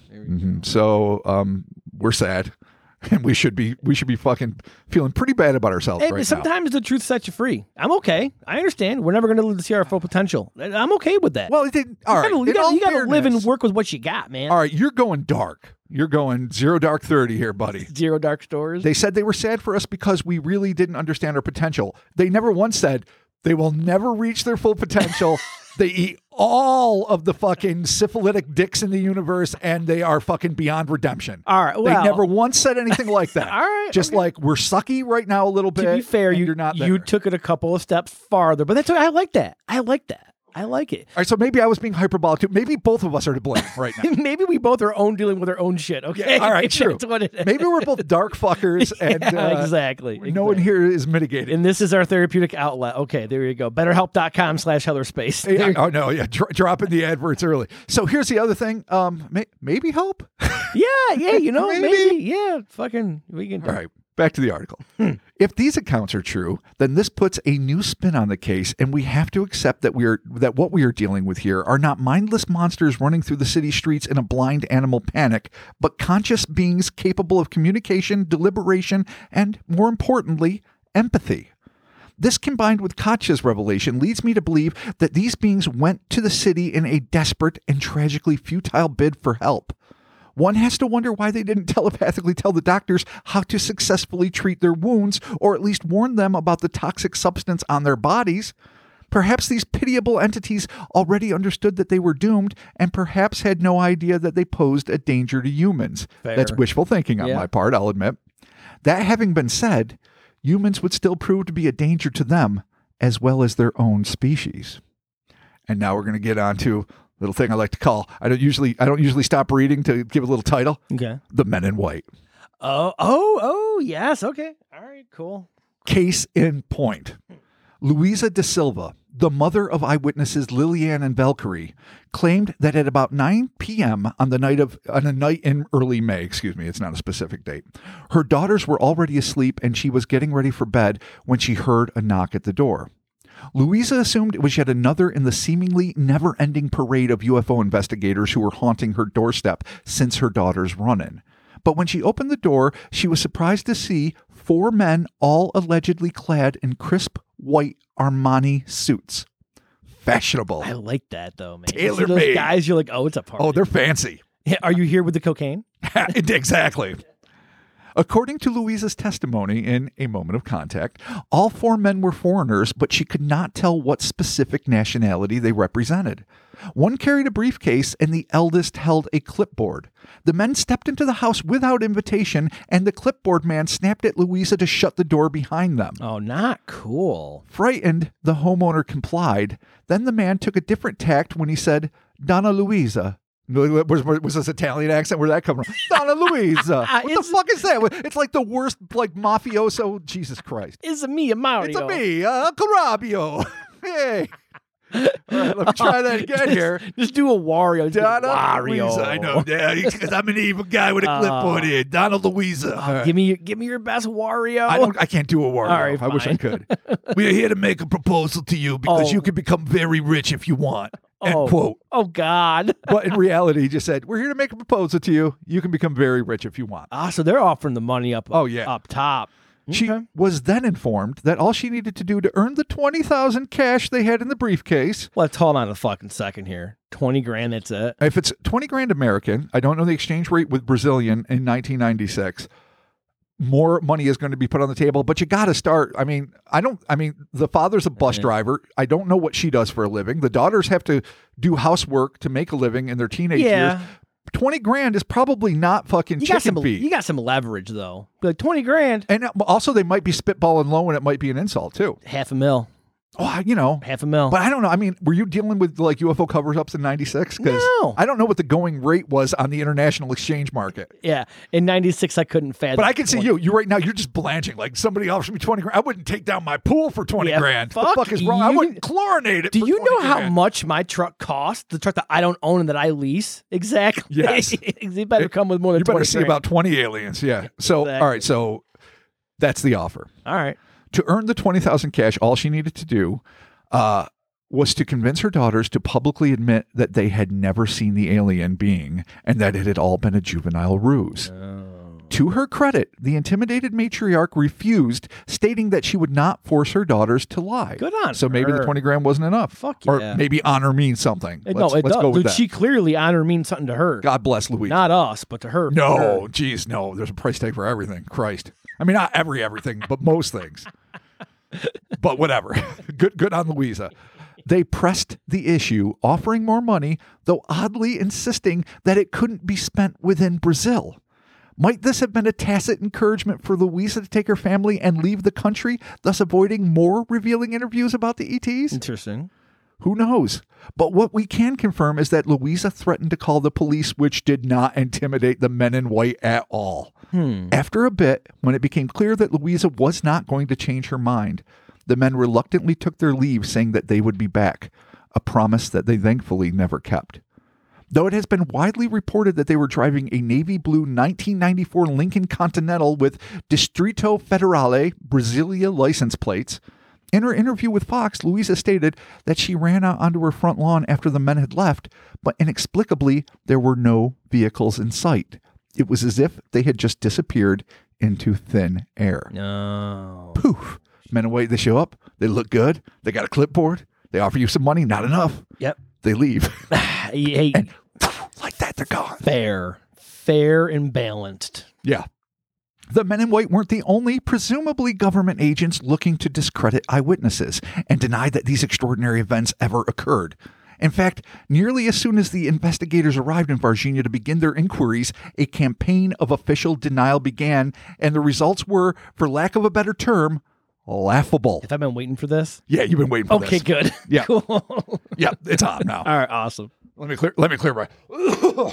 Speaker 2: So we're sad. And we should be fucking feeling pretty bad about ourselves
Speaker 1: Hey,
Speaker 2: right
Speaker 1: but
Speaker 2: now.
Speaker 1: sometimes the truth sets you free. I'm okay. I understand. We're never going to live to see our full potential. I'm okay with that.
Speaker 2: Well, it didn't. All right.
Speaker 1: You
Speaker 2: in all
Speaker 1: got to live and
Speaker 2: fairness-
Speaker 1: work with what you got, man.
Speaker 2: All right, you're going dark. You're going 0 dark 30 here, buddy.
Speaker 1: Zero dark stores.
Speaker 2: They said they were sad for us because we really didn't understand our potential. They never once said they will never reach their full potential. They eat all of the fucking syphilitic dicks in the universe, and they are fucking beyond redemption.
Speaker 1: All right,
Speaker 2: They
Speaker 1: well-
Speaker 2: never once said anything like that.
Speaker 1: All right,
Speaker 2: Just
Speaker 1: okay.
Speaker 2: like we're sucky right now a little bit.
Speaker 1: To be fair,
Speaker 2: and
Speaker 1: you
Speaker 2: you're not there.
Speaker 1: you took it a couple of steps farther, but that's I like that. I like that. I like it.
Speaker 2: All right, so maybe I was being hyperbolic too. Maybe both of us are to blame right now.
Speaker 1: Maybe we both are dealing with our own shit. Okay,
Speaker 2: Yeah, all right, true.
Speaker 1: That's what it is.
Speaker 2: Maybe we're both dark fuckers, and
Speaker 1: Yeah, exactly.
Speaker 2: no one here is mitigated.
Speaker 1: And this is our therapeutic outlet. Okay, there you go. BetterHelp.com/HellerSpace.
Speaker 2: Oh no, yeah, dropping the adverts early. So here's the other thing. Maybe help.
Speaker 1: Yeah, you know,
Speaker 2: Maybe.
Speaker 1: maybe. Yeah, fucking, we can.
Speaker 2: All right, back to the article. If these accounts are true, then this puts a new spin on the case, and we have to accept that what we are dealing with here are not mindless monsters running through the city streets in a blind animal panic, but conscious beings capable of communication, deliberation, and more importantly, empathy. This, combined with Katya's revelation, leads me to believe that these beings went to the city in a desperate and tragically futile bid for help. One has to wonder why they didn't telepathically tell the doctors how to successfully treat their wounds, or at least warn them about the toxic substance on their bodies. Perhaps these pitiable entities already understood that they were doomed, and perhaps had no idea that they posed a danger to humans.
Speaker 1: Fair.
Speaker 2: That's wishful thinking on my part, I'll admit. That having been said, humans would still prove to be a danger to them, as well as their own species. And now we're going to get on to little thing I like to call. I don't usually stop reading to give a little title.
Speaker 1: Okay.
Speaker 2: The Men in White.
Speaker 1: Oh, yes. Okay. All right, cool.
Speaker 2: Case in point. Luisa da Silva, the mother of eyewitnesses Lillian and Valkyrie, claimed that at about 9 p.m. on a night in early May, it's not a specific date, her daughters were already asleep and she was getting ready for bed when she heard a knock at the door. Louisa assumed it was yet another in the seemingly never-ending parade of UFO investigators who were haunting her doorstep since her daughter's run-in. But when she opened the door, she was surprised to see 4 men, all allegedly clad in crisp white Armani suits. Fashionable.
Speaker 1: I like that, though, man.
Speaker 2: Tailor-made.
Speaker 1: Those guys, you're like, oh, it's a party.
Speaker 2: Oh, they're fancy.
Speaker 1: Yeah, are you here with the cocaine?
Speaker 2: Exactly. According to Louisa's testimony in A Moment of Contact, all 4 men were foreigners, but she could not tell what specific nationality they represented. One carried a briefcase, and the eldest held a clipboard. The men stepped into the house without invitation, and the clipboard man snapped at Louisa to shut the door behind them.
Speaker 1: Oh, not cool.
Speaker 2: Frightened, the homeowner complied. Then the man took a different tact when he said, Donna Luisa. Was this Italian accent? Where'd that come from? Donna Luisa. What the fuck is that? It's like the worst, like, mafioso. Jesus Christ.
Speaker 1: It's a me, Mario.
Speaker 2: It's a me, Uncle Rabio. Hey. All right, let me try that again here.
Speaker 1: Just do a Wario.
Speaker 2: Donna
Speaker 1: Wario.
Speaker 2: Luisa. I know, yeah, because I'm an evil guy with a clipboard here. Donna Luisa.
Speaker 1: Right. Give me your best Wario.
Speaker 2: I can't do a Wario.
Speaker 1: All right,
Speaker 2: I wish I
Speaker 1: fine.
Speaker 2: could. We are here to make a proposal to you because you can become very rich if you want. End quote.
Speaker 1: Oh, God.
Speaker 2: But in reality, he just said, we're here to make a proposal to you. You can become very rich if you want.
Speaker 1: So they're offering the money up top.
Speaker 2: She was then informed that all she needed to do to earn the $20,000 cash they had in the briefcase.
Speaker 1: Let's hold on a fucking second here. 20 grand, that's it.
Speaker 2: If it's 20 grand American, I don't know the exchange rate with Brazilian in 1996. More money is going to be put on the table, but you got to start. The father's a bus driver. I don't know what she does for a living. The daughters have to do housework to make a living in their teenage years. 20 grand is probably not fucking chicken feed.
Speaker 1: You got some leverage, though. Like 20 grand.
Speaker 2: And also, they might be spitballing low, and it might be an insult, too.
Speaker 1: $500,000.
Speaker 2: Oh,
Speaker 1: $500,000.
Speaker 2: But I don't know. I mean, were you dealing with like UFO cover-ups in 96?
Speaker 1: No.
Speaker 2: I don't know what the going rate was on the international exchange market.
Speaker 1: Yeah. In 96, I couldn't fathom.
Speaker 2: But I can see you. You right now, you're just blanching. Like, somebody offers me 20 grand. I wouldn't take down my pool for 20 grand. What the fuck is wrong? I wouldn't chlorinate it.
Speaker 1: Do
Speaker 2: for
Speaker 1: you
Speaker 2: 20
Speaker 1: know how
Speaker 2: grand.
Speaker 1: much my truck costs? The truck that I don't own and that I lease? Exactly.
Speaker 2: Yes.
Speaker 1: You better come with more than 20
Speaker 2: You better see
Speaker 1: grand.
Speaker 2: about 20 aliens. Yeah. So,
Speaker 1: Exactly.
Speaker 2: all right. So, that's the offer.
Speaker 1: All right.
Speaker 2: To earn the $20,000 cash, all she needed to do was to convince her daughters to publicly admit that they had never seen the alien being and that it had all been a juvenile ruse. To her credit, the intimidated matriarch refused, stating that she would not force her daughters to lie.
Speaker 1: Good on
Speaker 2: So maybe
Speaker 1: her.
Speaker 2: the 20 grand wasn't enough.
Speaker 1: Fuck
Speaker 2: Or
Speaker 1: yeah.
Speaker 2: maybe honor means something.
Speaker 1: It
Speaker 2: Let's
Speaker 1: does.
Speaker 2: go with
Speaker 1: Dude,
Speaker 2: that.
Speaker 1: she clearly honor means something to her.
Speaker 2: God bless Louise.
Speaker 1: Not us, but to her.
Speaker 2: No, geez, no. There's a price tag for everything. Christ. I mean, not everything, but most things. But whatever. Good on Louisa. They pressed the issue, offering more money, though oddly insisting that it couldn't be spent within Brazil. Might this have been a tacit encouragement for Louisa to take her family and leave the country, thus avoiding more revealing interviews about the ETs?
Speaker 1: Interesting.
Speaker 2: Who knows? But what we can confirm is that Louisa threatened to call the police, which did not intimidate the men in white at all. After a bit, when it became clear that Louisa was not going to change her mind, the men reluctantly took their leave, saying that they would be back, a promise that they thankfully never kept. Though it has been widely reported that they were driving a navy blue 1994 Lincoln Continental with Distrito Federale, Brasilia license plates, in her interview with Fox, Louisa stated that she ran out onto her front lawn after the men had left, but inexplicably, there were no vehicles in sight. It was as if they had just disappeared into thin air.
Speaker 1: No.
Speaker 2: Poof. Men and white, they show up. They look good. They got a clipboard. They offer you some money. Not enough.
Speaker 1: Yep.
Speaker 2: They leave.
Speaker 1: Hey,
Speaker 2: And like that, they're gone.
Speaker 1: fair and balanced.
Speaker 2: Yeah. The men in white weren't the only, presumably government agents looking to discredit eyewitnesses and deny that these extraordinary events ever occurred. In fact, nearly as soon as the investigators arrived in Varginha to begin their inquiries, a campaign of official denial began, and the results were, for lack of a better term, laughable.
Speaker 1: Have I been waiting for this?
Speaker 2: Yeah, you've been waiting for this.
Speaker 1: Okay, good.
Speaker 2: Yeah.
Speaker 1: Cool.
Speaker 2: Yeah, it's on now.
Speaker 1: All right, awesome.
Speaker 2: Let me clear my.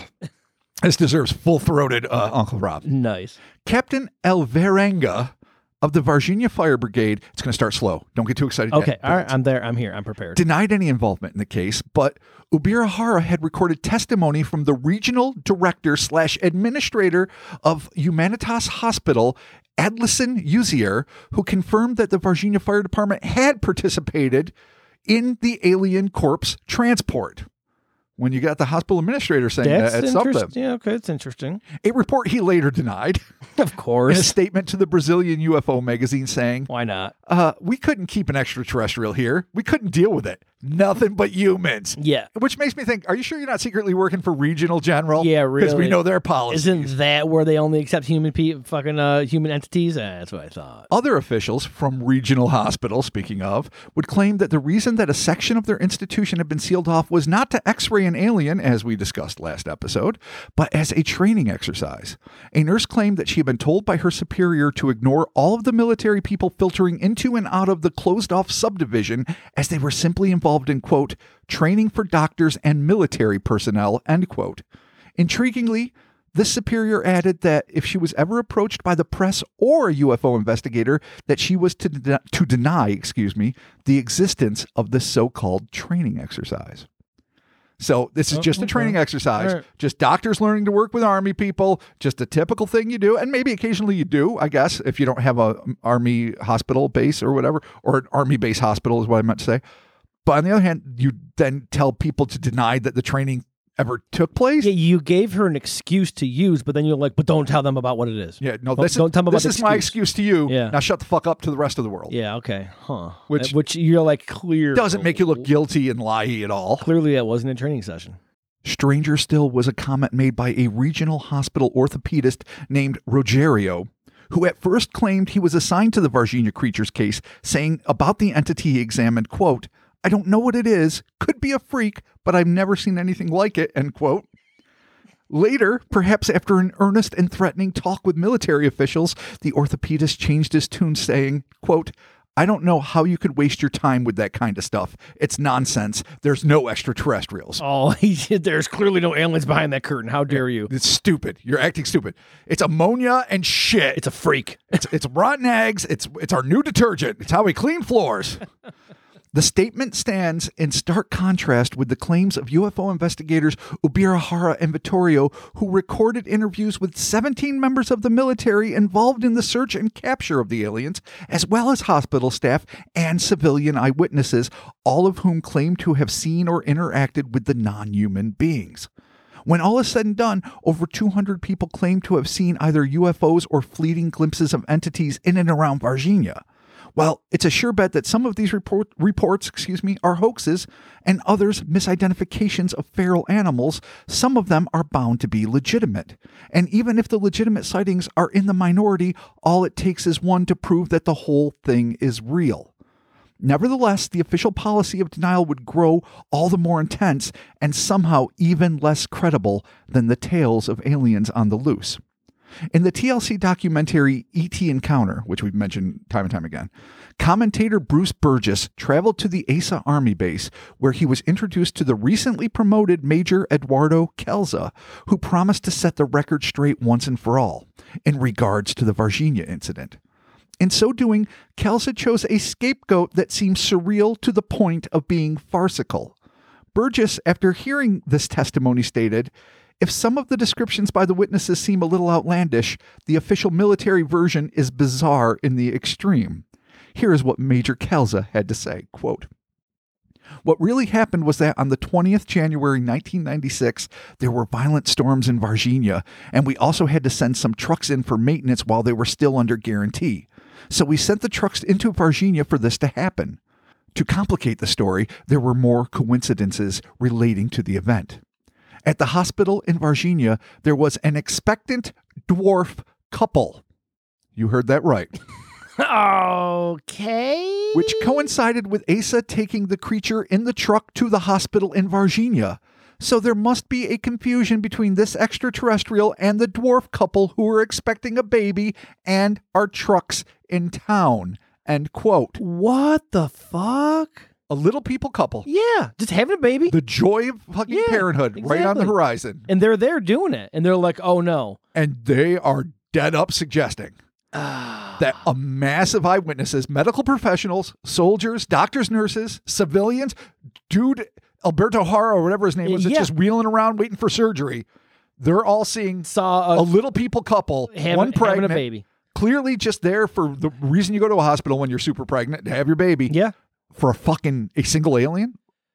Speaker 2: This deserves full-throated Uncle Rob.
Speaker 1: Nice.
Speaker 2: Captain Alvarenga of the Virginia Fire Brigade, it's going to start slow. Don't get too excited yet.
Speaker 1: Okay, all right, I'm there. I'm here. I'm prepared.
Speaker 2: Denied any involvement in the case, but Ubirahara had recorded testimony from the regional director / administrator of Humanitas Hospital, Adlison Uzier, who confirmed that the Virginia Fire Department had participated in the alien corpse transport. When you got the hospital administrator saying that's something.
Speaker 1: Yeah, okay, it's interesting.
Speaker 2: A report he later denied.
Speaker 1: Of course.
Speaker 2: In a statement to the Brazilian UFO magazine saying,
Speaker 1: why not?
Speaker 2: We couldn't keep an extraterrestrial here. We couldn't deal with it. Nothing but humans.
Speaker 1: Yeah.
Speaker 2: Which makes me think, are you sure you're not secretly working for Regional General?
Speaker 1: Yeah, really.
Speaker 2: Because we know their policies.
Speaker 1: Isn't that where they only accept human human entities? That's what I thought.
Speaker 2: Other officials from Regional Hospital, speaking of, would claim that the reason that a section of their institution had been sealed off was not to x-ray an alien, as we discussed last episode, but as a training exercise. A nurse claimed that she had been told by her superior to ignore all of the military people filtering into and out of the closed-off subdivision as they were simply involved in, quote, training for doctors and military personnel, end quote. Intriguingly, this superior added that if she was ever approached by the press or a UFO investigator, that she was to deny the existence of this so-called training exercise. So this is just a training exercise, right. Just doctors learning to work with Army people, just a typical thing you do. And maybe occasionally you do, I guess, if you don't have an Army hospital base or whatever, or an Army base hospital is what I meant to say. But on the other hand, you then tell people to deny that the training ever took place.
Speaker 1: Yeah, you gave her an excuse to use, but then you're like, but don't tell them about what it is.
Speaker 2: Yeah, no,
Speaker 1: don't tell them about
Speaker 2: this is my excuse to you.
Speaker 1: Yeah.
Speaker 2: Now shut the fuck up to the rest of the world.
Speaker 1: Yeah, okay. Huh.
Speaker 2: Which
Speaker 1: you're like, clear.
Speaker 2: Doesn't make you look guilty and lie at all.
Speaker 1: Clearly that wasn't a training session.
Speaker 2: Stranger still was a comment made by a regional hospital orthopedist named Rogerio, who at first claimed he was assigned to the Virginia Creatures case, saying about the entity he examined, quote, I don't know what it is, could be a freak, but I've never seen anything like it, end quote. Later, perhaps after an earnest and threatening talk with military officials, the orthopedist changed his tune, saying, quote, I don't know how you could waste your time with that kind of stuff. It's nonsense. There's no extraterrestrials.
Speaker 1: Oh, there's clearly no aliens behind that curtain. How dare you?
Speaker 2: It's stupid. You're acting stupid. It's ammonia and shit.
Speaker 1: It's a freak.
Speaker 2: It's rotten eggs. It's our new detergent. It's how we clean floors. The statement stands in stark contrast with the claims of UFO investigators Ubirahara and Vittorio, who recorded interviews with 17 members of the military involved in the search and capture of the aliens, as well as hospital staff and civilian eyewitnesses, all of whom claim to have seen or interacted with the non-human beings. When all is said and done, over 200 people claim to have seen either UFOs or fleeting glimpses of entities in and around Virginia. While it's a sure bet that some of these reports are hoaxes and others misidentifications of feral animals, some of them are bound to be legitimate. And even if the legitimate sightings are in the minority, all it takes is one to prove that the whole thing is real. Nevertheless, the official policy of denial would grow all the more intense and somehow even less credible than the tales of aliens on the loose. In the TLC documentary E.T. Encounter, which we've mentioned time and time again, commentator Bruce Burgess traveled to the Asa Army Base, where he was introduced to the recently promoted Major Eduardo Kelza, who promised to set the record straight once and for all in regards to the Virginia incident. In so doing, Kelza chose a scapegoat that seemed surreal to the point of being farcical. Burgess, after hearing this testimony, stated, if some of the descriptions by the witnesses seem a little outlandish, the official military version is bizarre in the extreme. Here is what Major Kelza had to say, quote, what really happened was that on the 20th January 1996, there were violent storms in Virginia, and we also had to send some trucks in for maintenance while they were still under guarantee. So we sent the trucks into Virginia for this to happen. To complicate the story, there were more coincidences relating to the event. At the hospital in Virginia, there was an expectant dwarf couple. You heard that right.
Speaker 1: Okay.
Speaker 2: Which coincided with Asa taking the creature in the truck to the hospital in Virginia. So there must be a confusion between this extraterrestrial and the dwarf couple who were expecting a baby and our trucks in town. End quote.
Speaker 1: What the fuck?
Speaker 2: A little people couple.
Speaker 1: Yeah, just having a baby.
Speaker 2: The joy of fucking parenthood right on the horizon.
Speaker 1: And they're there doing it. And they're like, oh no.
Speaker 2: And they are dead up suggesting that a massive eyewitnesses, medical professionals, soldiers, doctors, nurses, civilians, dude, Alberto Hara or whatever his name was, that's just wheeling around waiting for surgery. They're all saw a little people couple, one pregnant,
Speaker 1: having a baby.
Speaker 2: Clearly just there for the reason you go to a hospital when you're super pregnant to have your baby.
Speaker 1: Yeah.
Speaker 2: For a single alien?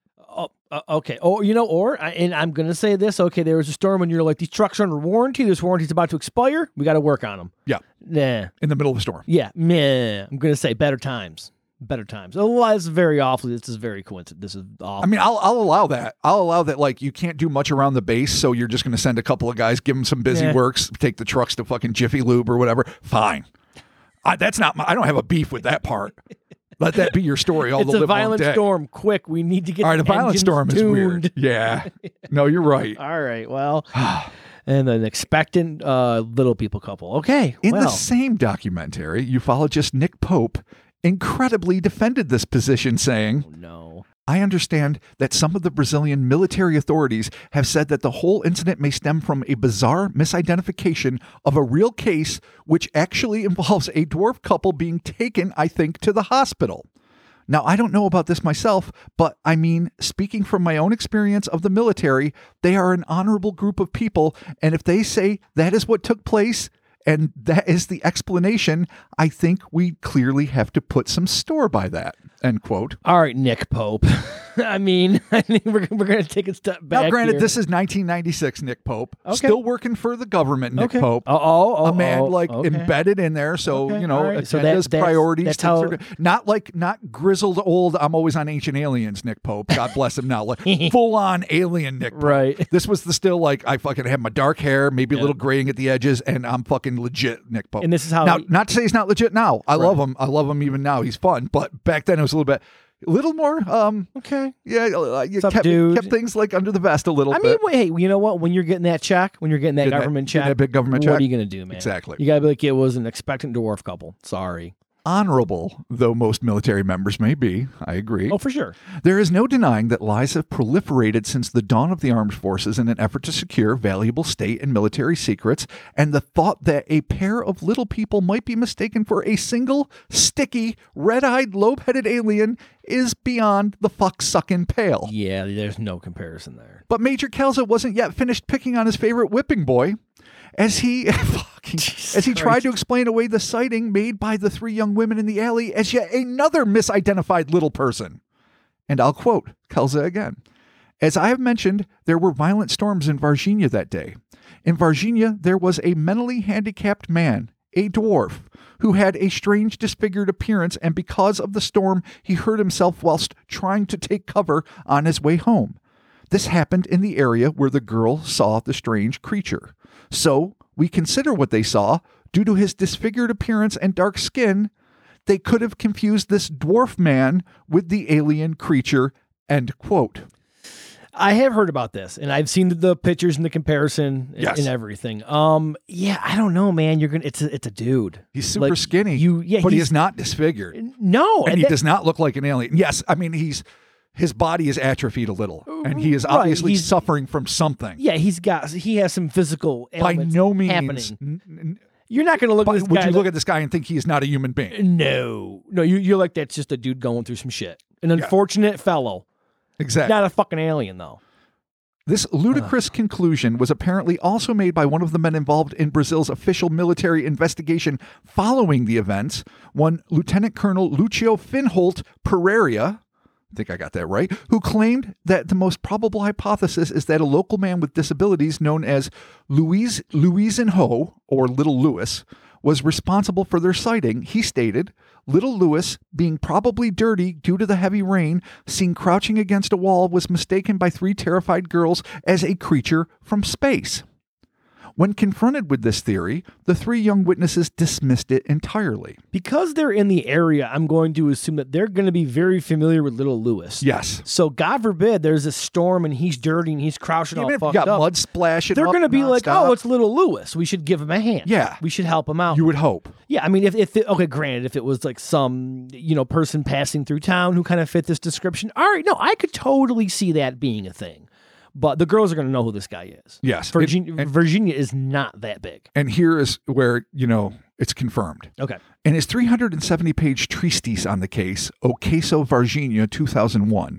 Speaker 1: Okay. Oh, and I'm going to say this. Okay, there was a storm when you're like, these trucks are under warranty. This warranty's about to expire. We got to work on them.
Speaker 2: Yeah.
Speaker 1: Nah.
Speaker 2: In the middle of a storm.
Speaker 1: Yeah. Meh. I'm going to say better times. Better times. Otherwise, very awfully, this is very coincidental. This is awful.
Speaker 2: I mean, I'll allow that. I'll allow that, like, you can't do much around the base, so you're just going to send a couple of guys, give them some busy works, take the trucks to fucking Jiffy Lube or whatever. Fine. I don't have a beef with that part. Let that be your story all the live long day.
Speaker 1: It's a violent storm. Quick, we need to get
Speaker 2: all right, a violent storm
Speaker 1: tuned.
Speaker 2: is weird. Yeah. No, you're right.
Speaker 1: All right, well, and an expectant little people couple. Okay,
Speaker 2: In the same documentary, ufologist Nick Pope incredibly defended this position, saying,
Speaker 1: oh, no.
Speaker 2: I understand that some of the Brazilian military authorities have said that the whole incident may stem from a bizarre misidentification of a real case, which actually involves a dwarf couple being taken, I think, to the hospital. Now, I don't know about this myself, but I mean, speaking from my own experience of the military, they are an honorable group of people, and if they say that is what took place, and that is the explanation, I think we clearly have to put some store by that. End quote.
Speaker 1: All right, Nick Pope. I think we're going to take a step back.
Speaker 2: Now, granted,
Speaker 1: here.
Speaker 2: this is 1996 Nick Pope. Okay. Still working for the government, Nick Pope.
Speaker 1: A
Speaker 2: man embedded in there. So,
Speaker 1: right.
Speaker 2: agendas, priorities.
Speaker 1: That's how...
Speaker 2: Not grizzled old, I'm always on Ancient Aliens, Nick Pope. God bless him now. Like full on alien Nick Pope.
Speaker 1: Right.
Speaker 2: This was still like, I fucking have my dark hair, maybe a little graying at the edges, and I'm fucking legit Nick Pope.
Speaker 1: And this is how...
Speaker 2: Now, not to say he's not legit now. I love him. I love him even now. He's fun. But back then it was a little more,
Speaker 1: okay.
Speaker 2: Yeah, you kept things like under the vest a little bit.
Speaker 1: I mean, wait, hey, you know what? When you're getting that check, when you're getting that government check,
Speaker 2: that big government check,
Speaker 1: what are you going to do, man?
Speaker 2: Exactly.
Speaker 1: You got to be like, it was an expectant dwarf couple. Sorry.
Speaker 2: Honorable though most military members may be, I agree.
Speaker 1: Oh, for sure.
Speaker 2: There is no denying that lies have proliferated since the dawn of the armed forces in an effort to secure valuable state and military secrets, and the thought that a pair of little people might be mistaken for a single, sticky, red-eyed, lobe-headed alien is beyond the fuck-sucking pale.
Speaker 1: Yeah, there's no comparison there.
Speaker 2: But Major Kelza wasn't yet finished picking on his favorite whipping boy as he tried to explain away the sighting made by the three young women in the alley as yet another misidentified little person. And I'll quote Kelza again. As I have mentioned, there were violent storms in Varginha that day. In Varginha, there was a mentally handicapped man, a dwarf, who had a strange disfigured appearance, and because of the storm, he hurt himself whilst trying to take cover on his way home. This happened in the area where the girl saw the strange creature. So, we consider what they saw. Due to his disfigured appearance and dark skin, they could have confused this dwarf man with the alien creature, end quote.
Speaker 1: I have heard about this, and I've seen the pictures and the comparison and everything. Yeah, I don't know, man. It's a dude.
Speaker 2: He's super skinny, but he is not disfigured.
Speaker 1: No.
Speaker 2: And he does not look like an alien. Yes, I mean, his body is atrophied a little, and he is obviously suffering from something.
Speaker 1: Yeah, he has some physical ailments
Speaker 2: by no means
Speaker 1: happening. You're not going to look at this guy.
Speaker 2: Would you look at this guy and think he is not a human being?
Speaker 1: No, you're like, that's just a dude going through some shit. An unfortunate fellow.
Speaker 2: Exactly.
Speaker 1: Not a fucking alien, though.
Speaker 2: This ludicrous conclusion was apparently also made by one of the men involved in Brazil's official military investigation following the events, one Lieutenant Colonel Lucio Finholt Pereira, I think I got that right, who claimed that the most probable hypothesis is that a local man with disabilities known as Luisenho, or Little Louis, was responsible for their sighting. He stated, Little Louis, being probably dirty due to the heavy rain, seen crouching against a wall, was mistaken by three terrified girls as a creature from space. When confronted with this theory, the three young witnesses dismissed it entirely.
Speaker 1: Because they're in the area, I'm going to assume that they're going to be very familiar with Little Louis.
Speaker 2: Yes.
Speaker 1: So God forbid there's a storm and he's dirty and he's crouching all fucked up.
Speaker 2: Even if you got mud splashing,
Speaker 1: they're going to be
Speaker 2: non-stop.
Speaker 1: like, oh, it's Little Louis. We should give him a hand.
Speaker 2: Yeah.
Speaker 1: We should help him out.
Speaker 2: You would hope.
Speaker 1: Yeah, I mean, granted, if it was like some, person passing through town who kind of fit this description, all right, no, I could totally see that being a thing. But the girls are going to know who this guy is.
Speaker 2: Yes.
Speaker 1: Virginia is not that big.
Speaker 2: And here is where, It's confirmed.
Speaker 1: Okay.
Speaker 2: In his 370-page treatise on the case, Ocaso Varginha 2001,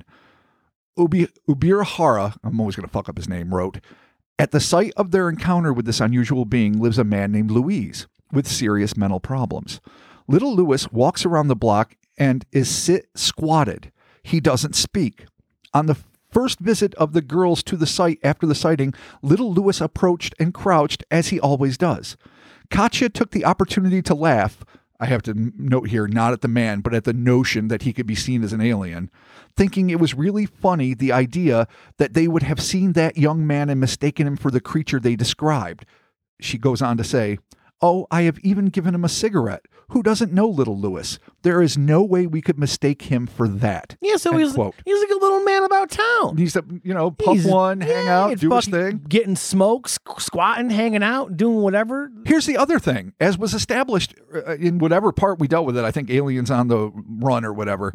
Speaker 2: Ubirahara, I'm always going to fuck up his name, wrote, at the site of their encounter with this unusual being lives a man named Luis with serious mental problems. Little Louis walks around the block and is squatted. He doesn't speak. On the first visit of the girls to the site after the sighting, little Louis approached and crouched as he always does. Katya took the opportunity to laugh. I have to note here, not at the man, but at the notion that he could be seen as an alien, thinking it was really funny, the idea that they would have seen that young man and mistaken him for the creature they described. She goes on to say, "Oh, I have even given him a cigarette. Who doesn't know little Louis? There is no way we could mistake him for that."
Speaker 1: Yeah, so
Speaker 2: End
Speaker 1: he's
Speaker 2: quote.
Speaker 1: like a little man about town.
Speaker 2: He's, puff one, hang out, do his thing.
Speaker 1: Getting smokes, squatting, hanging out, doing whatever.
Speaker 2: Here's the other thing. As was established in whatever part we dealt with it, I think Aliens on the Run or whatever,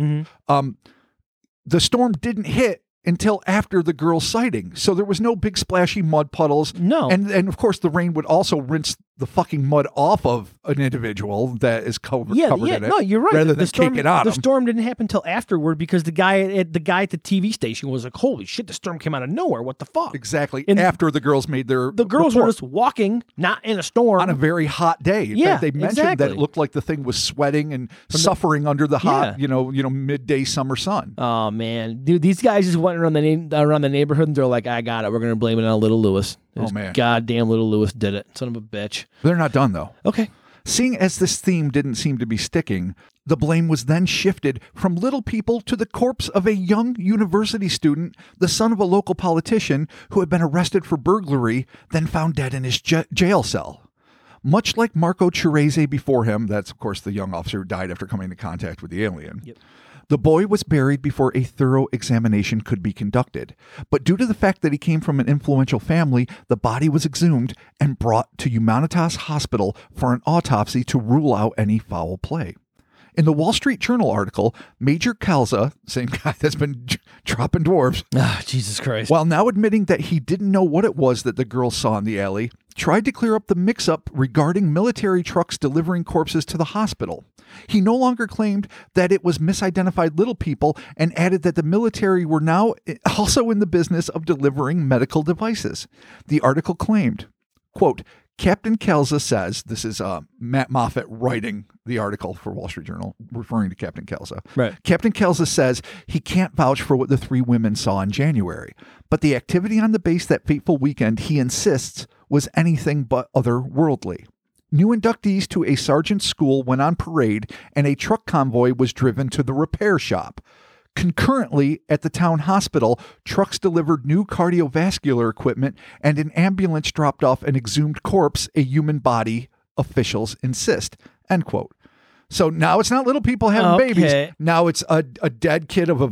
Speaker 2: the storm didn't hit until after the girl's sighting. So there was no big splashy mud puddles.
Speaker 1: No.
Speaker 2: And of course the rain would also rinse the fucking mud off of an individual that is covered in it.
Speaker 1: No, you're right.
Speaker 2: Rather than
Speaker 1: storm,
Speaker 2: kicking on
Speaker 1: the
Speaker 2: him.
Speaker 1: storm didn't happen until afterward because the guy at the TV station was like, "Holy shit, the storm came out of nowhere. What the fuck?"
Speaker 2: Exactly.
Speaker 1: And
Speaker 2: after the girls made their
Speaker 1: the girls were
Speaker 2: report.
Speaker 1: just walking, not in a storm,
Speaker 2: On a very hot day. In
Speaker 1: Yeah,
Speaker 2: fact, they mentioned
Speaker 1: exactly.
Speaker 2: that it looked like the thing was sweating and suffering under the hot,
Speaker 1: Yeah.
Speaker 2: midday summer sun.
Speaker 1: Oh man, dude, these guys just went around the neighborhood and they're like, "I got it. We're gonna blame it on little Louis."
Speaker 2: Man.
Speaker 1: Goddamn little Louis did it. Son of a bitch.
Speaker 2: They're not done though.
Speaker 1: Okay.
Speaker 2: Seeing as this theme didn't seem to be sticking, the blame was then shifted from little people to the corpse of a young university student, the son of a local politician who had been arrested for burglary, then found dead in his jail cell. Much like Marco Cerese before him, that's of course the young officer who died after coming into contact with the alien.
Speaker 1: Yep.
Speaker 2: The boy was buried before a thorough examination could be conducted. But due to the fact that he came from an influential family, the body was exhumed and brought to Humanitas Hospital for an autopsy to rule out any foul play. In the Wall Street Journal article, Major Calza, same guy that's been dropping dwarves,
Speaker 1: Jesus Christ.
Speaker 2: while now admitting that he didn't know what it was that the girls saw in the alley, tried to clear up the mix-up regarding military trucks delivering corpses to the hospital. He no longer claimed that it was misidentified little people and added that the military were now also in the business of delivering medical devices. The article claimed, quote, Captain Calza says, this is Matt Moffat writing the article for Wall Street Journal, referring to Captain Calza.
Speaker 1: Right.
Speaker 2: Captain Calza says he can't vouch for what the three women saw in January, but the activity on the base that fateful weekend, he insists, was anything but otherworldly. New inductees to a sergeant's school went on parade, and a truck convoy was driven to the repair shop. Concurrently, at the town hospital, trucks delivered new cardiovascular equipment, and an ambulance dropped off an exhumed corpse, a human body, officials insist. End quote. So now it's not little people having babies. Now it's a dead kid of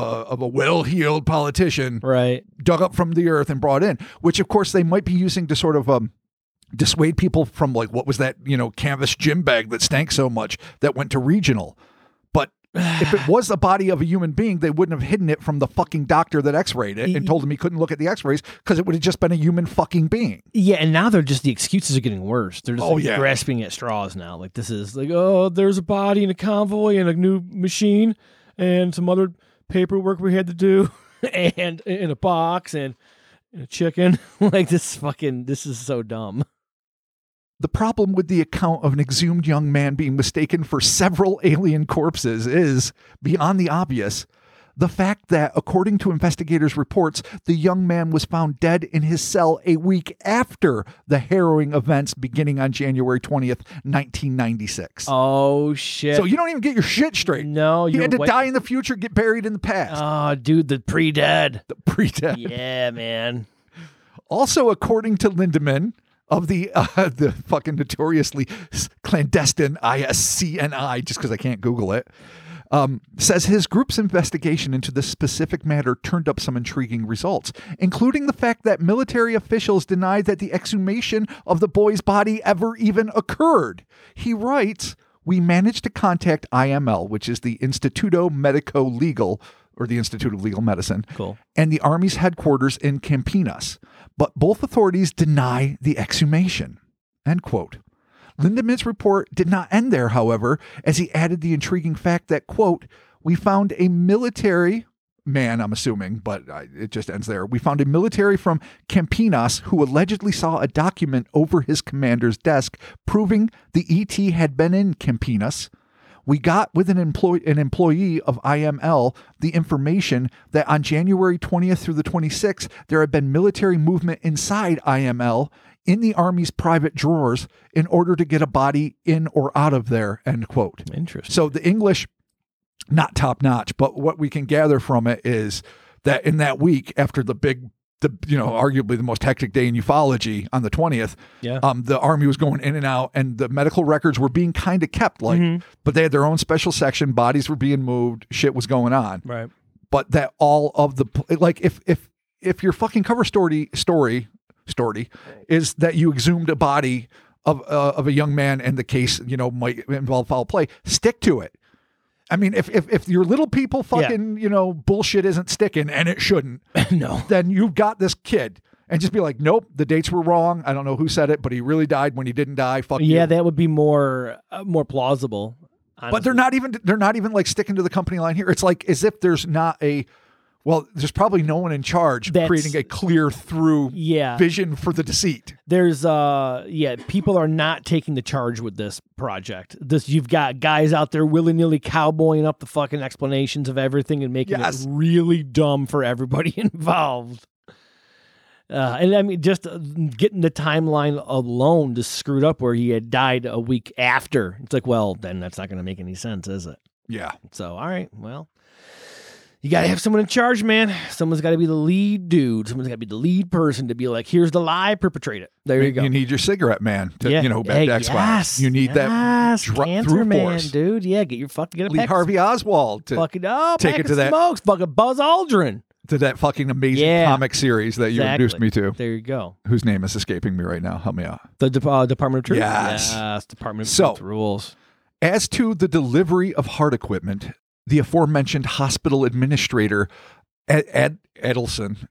Speaker 2: a well-heeled politician,
Speaker 1: right,
Speaker 2: dug up from the earth and brought in, which of course they might be using to sort of dissuade people from, like, what was that, canvas gym bag that stank so much that went to regional. But if it was the body of a human being, they wouldn't have hidden it from the fucking doctor that x-rayed it and told him he couldn't look at the x-rays because it would have just been a human fucking being.
Speaker 1: Yeah, and now the excuses are getting worse. They're just grasping at straws now. Like, this is like, oh, there's a body in a convoy and a new machine and some other paperwork we had to do and in a box and a chicken. Like, this is so dumb.
Speaker 2: The problem with the account of an exhumed young man being mistaken for several alien corpses is, beyond the obvious, the fact that, according to investigators' reports, the young man was found dead in his cell a week after the harrowing events beginning on January 20th, 1996.
Speaker 1: Oh, shit.
Speaker 2: So you don't even get your shit straight.
Speaker 1: No.
Speaker 2: He had to die in the future, get buried in the past.
Speaker 1: Oh, dude, the pre-dead.
Speaker 2: The pre-dead.
Speaker 1: Yeah, man.
Speaker 2: Also, according to Lindemann, of the fucking notoriously clandestine ISCNI, just because I can't Google it, says his group's investigation into this specific matter turned up some intriguing results, including the fact that military officials denied that the exhumation of the boy's body ever even occurred. He writes, "We managed to contact IML, which is the Instituto Medico Legal, or the Institute of Legal Medicine,
Speaker 1: cool,
Speaker 2: and the Army's headquarters in Campinas, but both authorities deny the exhumation." End quote. Lindemann's report did not end there, however, as he added the intriguing fact that, quote, we found a military man, I'm assuming, but it just ends there. We found a military from Campinas who allegedly saw a document over his commander's desk proving the ET had been in Campinas. We got with an employee of IML the information that on January 20th through the 26th, there had been military movement inside IML in the Army's private drawers in order to get a body in or out of there, end quote.
Speaker 1: Interesting.
Speaker 2: So the English, not top notch, but what we can gather from it is that in that week after arguably the most hectic day in ufology on the 20th, the Army was going in and out and the medical records were being kind of kept but they had their own special section, bodies were being moved, shit was going on.
Speaker 1: Right.
Speaker 2: But that all of the, like if your fucking cover story is that you exhumed a body of a young man and the case, might involve foul play, stick to it. I mean, if your little people fucking, bullshit isn't sticking, and it shouldn't,
Speaker 1: no,
Speaker 2: then you've got this kid. And just be like, nope, the dates were wrong. I don't know who said it, but he really died when he didn't die. Fuck you.
Speaker 1: Yeah, that would be more plausible. Honestly.
Speaker 2: But they're not even like sticking to the company line here. It's like as if there's not there's probably no one in charge creating a clear through vision for the deceit.
Speaker 1: There's people are not taking the charge with this project. You've got guys out there willy-nilly cowboying up the fucking explanations of everything and making it really dumb for everybody involved. And I mean, just getting the timeline alone just screwed up where he had died a week after. It's like, well, then that's not going to make any sense, is it?
Speaker 2: Yeah.
Speaker 1: So, all right, well, you got to have someone in charge, man. Someone's got to be the lead dude. Someone's got to be the lead person to be like, here's the lie, perpetrate it. There you go.
Speaker 2: You need your cigarette man to, back to X-Files. You need that
Speaker 1: cancer man,
Speaker 2: force.
Speaker 1: Dude. Yeah, get a
Speaker 2: Lee Harvey Oswald to take it to that.
Speaker 1: Smokes, fucking Buzz Aldrin.
Speaker 2: To that fucking amazing comic series that you introduced me to.
Speaker 1: There you go.
Speaker 2: Whose name is escaping me right now. Help me out.
Speaker 1: The Department of Truth?
Speaker 2: Yes.
Speaker 1: Department of Truth rules.
Speaker 2: As to the delivery of heart equipment, the aforementioned hospital administrator, Adelson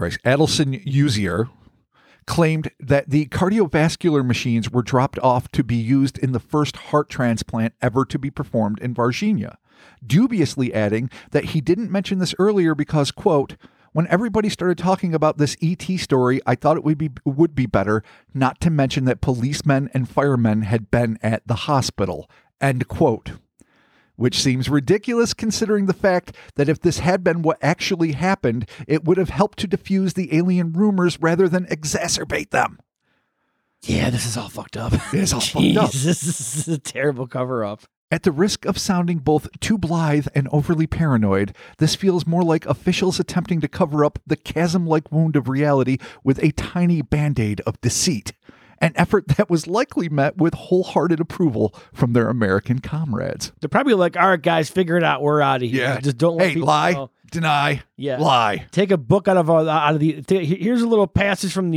Speaker 2: Uzier, claimed that the cardiovascular machines were dropped off to be used in the first heart transplant ever to be performed in Virginia, dubiously adding that he didn't mention this earlier because, quote, when everybody started talking about this ET story, I thought it would be better not to mention that policemen and firemen had been at the hospital, end quote. Which seems ridiculous considering the fact that if this had been what actually happened, it would have helped to diffuse the alien rumors rather than exacerbate them.
Speaker 1: Yeah, this is all fucked up.
Speaker 2: It is all fucked up.
Speaker 1: This is a terrible cover-up.
Speaker 2: At the risk of sounding both too blithe and overly paranoid, this feels more like officials attempting to cover up the chasm-like wound of reality with a tiny band-aid of deceit. An effort that was likely met with wholehearted approval from their American comrades.
Speaker 1: They're probably like, all right, guys, figure it out. We're out of here.
Speaker 2: Yeah.
Speaker 1: Just don't let people
Speaker 2: lie,
Speaker 1: know.
Speaker 2: deny, lie.
Speaker 1: Take a book out of the. Here's a little passage from the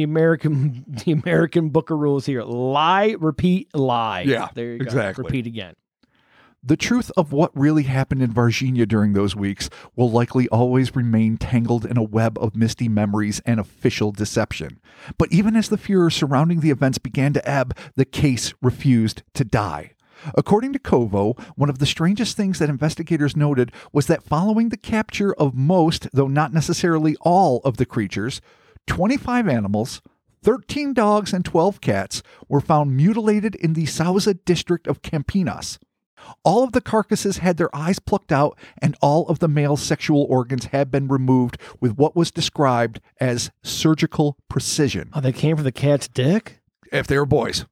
Speaker 1: American Book of Rules here. Lie, repeat, lie.
Speaker 2: Yeah,
Speaker 1: there you
Speaker 2: exactly.
Speaker 1: go. Repeat again.
Speaker 2: The truth of what really happened in Virginia during those weeks will likely always remain tangled in a web of misty memories and official deception. But even as the furor surrounding the events began to ebb, the case refused to die. According to Kovo, one of the strangest things that investigators noted was that following the capture of most, though not necessarily all, of the creatures, 25 animals, 13 dogs, and 12 cats were found mutilated in the Sauza district of Campinas. All of the carcasses had their eyes plucked out, and all of the male sexual organs had been removed with what was described as surgical precision.
Speaker 1: Oh, they came from the cat's dick?
Speaker 2: If they were boys.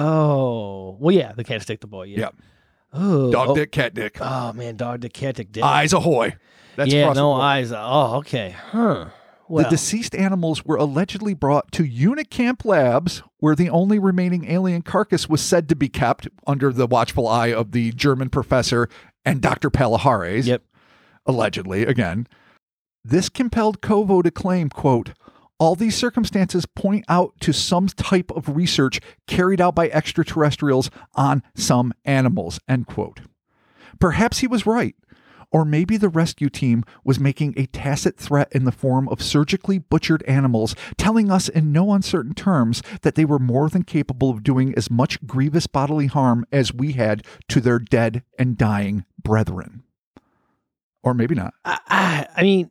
Speaker 1: Oh. Well, yeah, the cat's dick, the boy, yeah.
Speaker 2: Yep.
Speaker 1: Oh.
Speaker 2: Dog dick, cat dick.
Speaker 1: Oh, man, dog dick, cat dick.
Speaker 2: Eyes ahoy. That's
Speaker 1: eyes. Oh, okay. Huh. Well.
Speaker 2: The deceased animals were allegedly brought to Unicamp Labs, where the only remaining alien carcass was said to be kept under the watchful eye of the German professor and Dr. Palahares.
Speaker 1: Yep.
Speaker 2: Allegedly, again. This compelled Kovo to claim, quote, all these circumstances point out to some type of research carried out by extraterrestrials on some animals, end quote. Perhaps he was right. Or maybe the rescue team was making a tacit threat in the form of surgically butchered animals, telling us in no uncertain terms that they were more than capable of doing as much grievous bodily harm as we had to their dead and dying brethren. Or maybe not.
Speaker 1: I mean,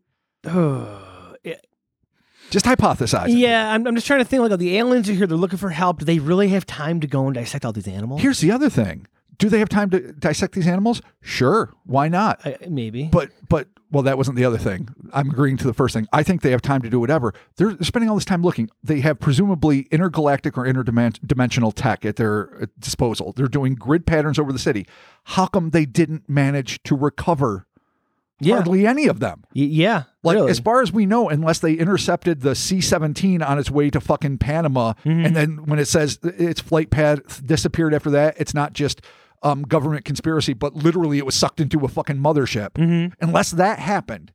Speaker 2: just hypothesizing.
Speaker 1: Yeah, I'm just trying to think, like, the aliens are here, they're looking for help. Do they really have time to go and dissect all these animals?
Speaker 2: Here's the other thing. Do they have time to dissect these animals? Sure. Why not?
Speaker 1: Maybe.
Speaker 2: But well, that wasn't the other thing. I'm agreeing to the first thing. I think they have time to do whatever. They're spending all this time looking. They have presumably intergalactic or interdimensional tech at their disposal. They're doing grid patterns over the city. How come they didn't manage to recover hardly any of them?
Speaker 1: Yeah.
Speaker 2: Like,
Speaker 1: really.
Speaker 2: as far as we know, unless they intercepted the C-17 on its way to fucking Panama, and then when it says its flight path disappeared after that, it's not just government conspiracy, but literally it was sucked into a fucking mothership. Unless that happened,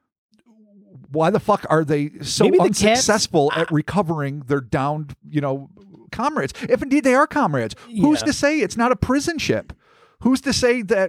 Speaker 2: why the fuck are they so unsuccessful at recovering their downed, comrades? If indeed they are comrades, who's to say it's not a prison ship? Who's to say that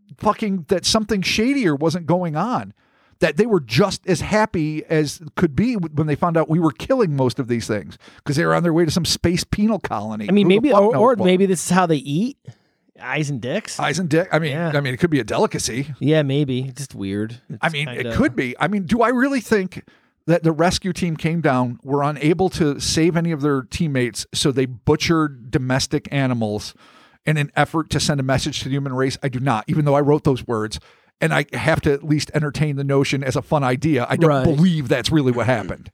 Speaker 2: that something shadier wasn't going on? That they were just as happy as could be when they found out we were killing most of these things because they were on their way to some space penal colony.
Speaker 1: I mean, maybe, or maybe this is how they eat. Eyes and dicks.
Speaker 2: Eyes and dick. I mean, it could be a delicacy.
Speaker 1: Yeah, maybe. Just weird.
Speaker 2: It could be. I mean, do I really think that the rescue team came down, were unable to save any of their teammates, so they butchered domestic animals in an effort to send a message to the human race? I do not, even though I wrote those words. And I have to at least entertain the notion as a fun idea. I don't believe that's really what happened.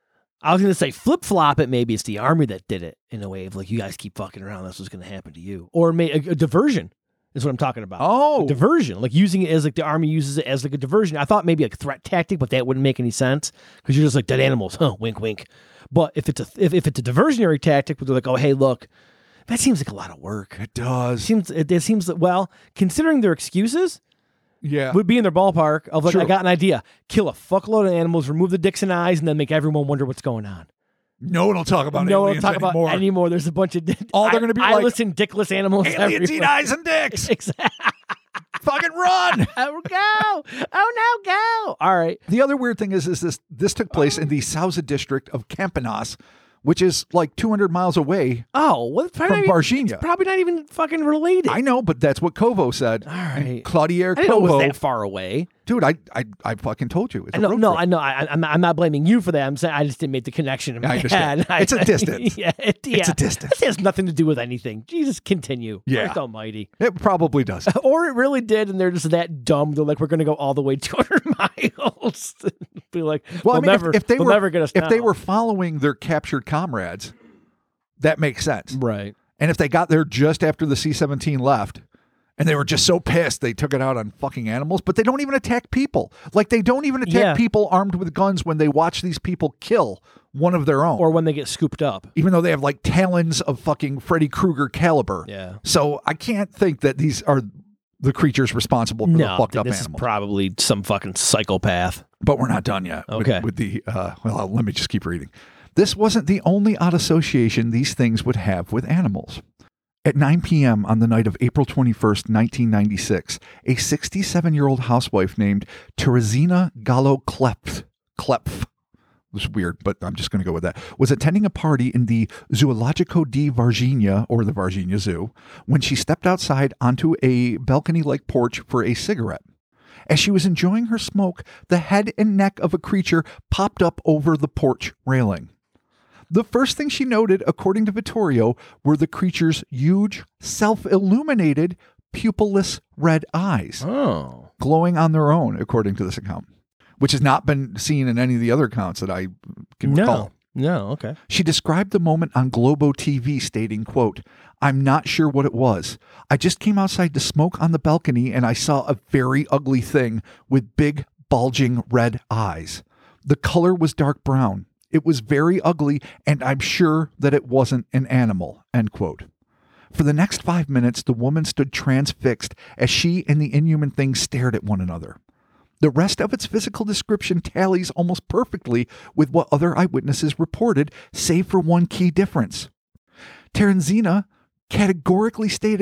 Speaker 1: I was going to say flip-flop it. Maybe it's the army that did it in a way of like, you guys keep fucking around. That's what's going to happen to you. Or a diversion is what I'm talking about.
Speaker 2: Oh.
Speaker 1: A diversion. Like using it as like the army uses it as like a diversion. I thought maybe like a threat tactic, but that wouldn't make any sense because you're just like dead animals. Huh, wink, wink. But if it's a diversionary tactic, where they're like, oh, hey, look, that seems like a lot of work.
Speaker 2: It does.
Speaker 1: It seems that, well, considering their excuses, would be in their ballpark of like, I got an idea. Kill a fuckload of animals, remove the dicks and eyes, and then make everyone wonder what's going on.
Speaker 2: No one will talk about aliens
Speaker 1: anymore. There's a bunch of
Speaker 2: all they're going to be
Speaker 1: eyeless and dickless animals.
Speaker 2: Aliens eat eyes and dicks.
Speaker 1: Exactly.
Speaker 2: Fucking run.
Speaker 1: Oh, go. Oh, no, go. All right.
Speaker 2: The other weird thing is this took place in the Sauza district of Campinas, which is like 200 miles away from Varginha.
Speaker 1: It's probably not even fucking related.
Speaker 2: I know, but that's what Kovo said.
Speaker 1: All right.
Speaker 2: Claudier Kovo.
Speaker 1: I didn't know it was that far away.
Speaker 2: Dude, I fucking told you.
Speaker 1: I know. I'm not blaming you for that. I'm saying I just didn't make the connection in my head.
Speaker 2: It's a distance.
Speaker 1: It's
Speaker 2: a distance.
Speaker 1: This has nothing to do with anything. Jesus, continue.
Speaker 2: Yeah.
Speaker 1: Christ almighty.
Speaker 2: It probably does.
Speaker 1: Or it really did, and they're just that dumb. They're like, we're going to go all the way 200 miles. Be like, well, never get us
Speaker 2: If they were following their captured comrades, that makes sense.
Speaker 1: Right.
Speaker 2: And if they got there just after the C-17 left, and they were just so pissed they took it out on fucking animals, but they don't even attack people. Like, they don't even attack people armed with guns when they watch these people kill one of their own.
Speaker 1: Or when they get scooped up.
Speaker 2: Even though they have like talons of fucking Freddy Krueger caliber.
Speaker 1: Yeah.
Speaker 2: So I can't think that these are the creatures responsible for the fucked up
Speaker 1: this
Speaker 2: animals.
Speaker 1: Is probably some fucking psychopath.
Speaker 2: But we're not done yet.
Speaker 1: Okay.
Speaker 2: With the, let me just keep reading. This wasn't the only odd association these things would have with animals. At 9 p.m. on the night of April 21st, 1996, a 67-year-old housewife named Teresina Gallo Klepf, it was weird, but I'm just going to go with that, was attending a party in the Zoologico di Varginha, or the Varginha Zoo, when she stepped outside onto a balcony-like porch for a cigarette. As she was enjoying her smoke, the head and neck of a creature popped up over the porch railing. The first thing she noted, according to Vittorio, were the creature's huge, self-illuminated, pupilless red eyes, glowing on their own, according to this account, which has not been seen in any of the other accounts that I can recall.
Speaker 1: No, okay.
Speaker 2: She described the moment on Globo TV, stating, quote, "I'm not sure what it was. I just came outside to smoke on the balcony and I saw a very ugly thing with big, bulging red eyes. The color was dark brown. It was very ugly, and I'm sure that it wasn't an animal," end quote. For the next 5 minutes, the woman stood transfixed as she and the inhuman thing stared at one another. The rest of its physical description tallies almost perfectly with what other eyewitnesses reported, save for one key difference. Teresina categorically stated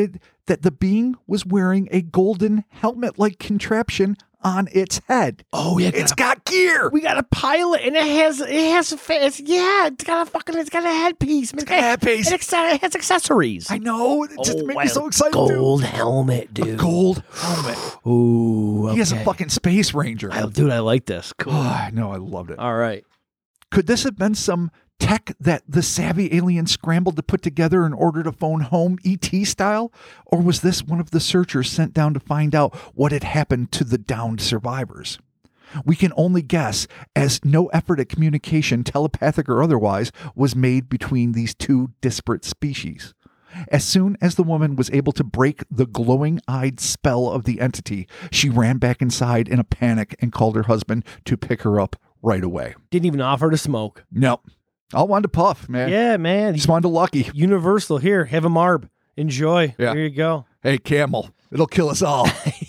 Speaker 2: that the being was wearing a golden helmet-like contraption on its head.
Speaker 1: Oh yeah,
Speaker 2: It's got gear.
Speaker 1: we got a pilot, and it's got a headpiece. It's
Speaker 2: got a headpiece.
Speaker 1: It has accessories.
Speaker 2: I know. It just made me so excited.
Speaker 1: Gold helmet, dude.
Speaker 2: A gold helmet.
Speaker 1: Ooh, okay.
Speaker 2: He has a fucking space ranger.
Speaker 1: Dude, I like this. Cool.
Speaker 2: Oh, I know. I loved it.
Speaker 1: All right.
Speaker 2: Could this have been some tech that the savvy alien scrambled to put together in order to phone home ET style? Or was this one of the searchers sent down to find out what had happened to the downed survivors? We can only guess, as no effort at communication, telepathic or otherwise, was made between these two disparate species. As soon as the woman was able to break the glowing-eyed spell of the entity, she ran back inside in a panic and called her husband to pick her up right away.
Speaker 1: Didn't even offer to smoke.
Speaker 2: Nope. All wanted to puff, man.
Speaker 1: Yeah, man.
Speaker 2: Just wanted to lucky.
Speaker 1: Universal. Here, have a marb. Enjoy.
Speaker 2: Yeah.
Speaker 1: Here you go.
Speaker 2: Hey, Camel, it'll kill us all.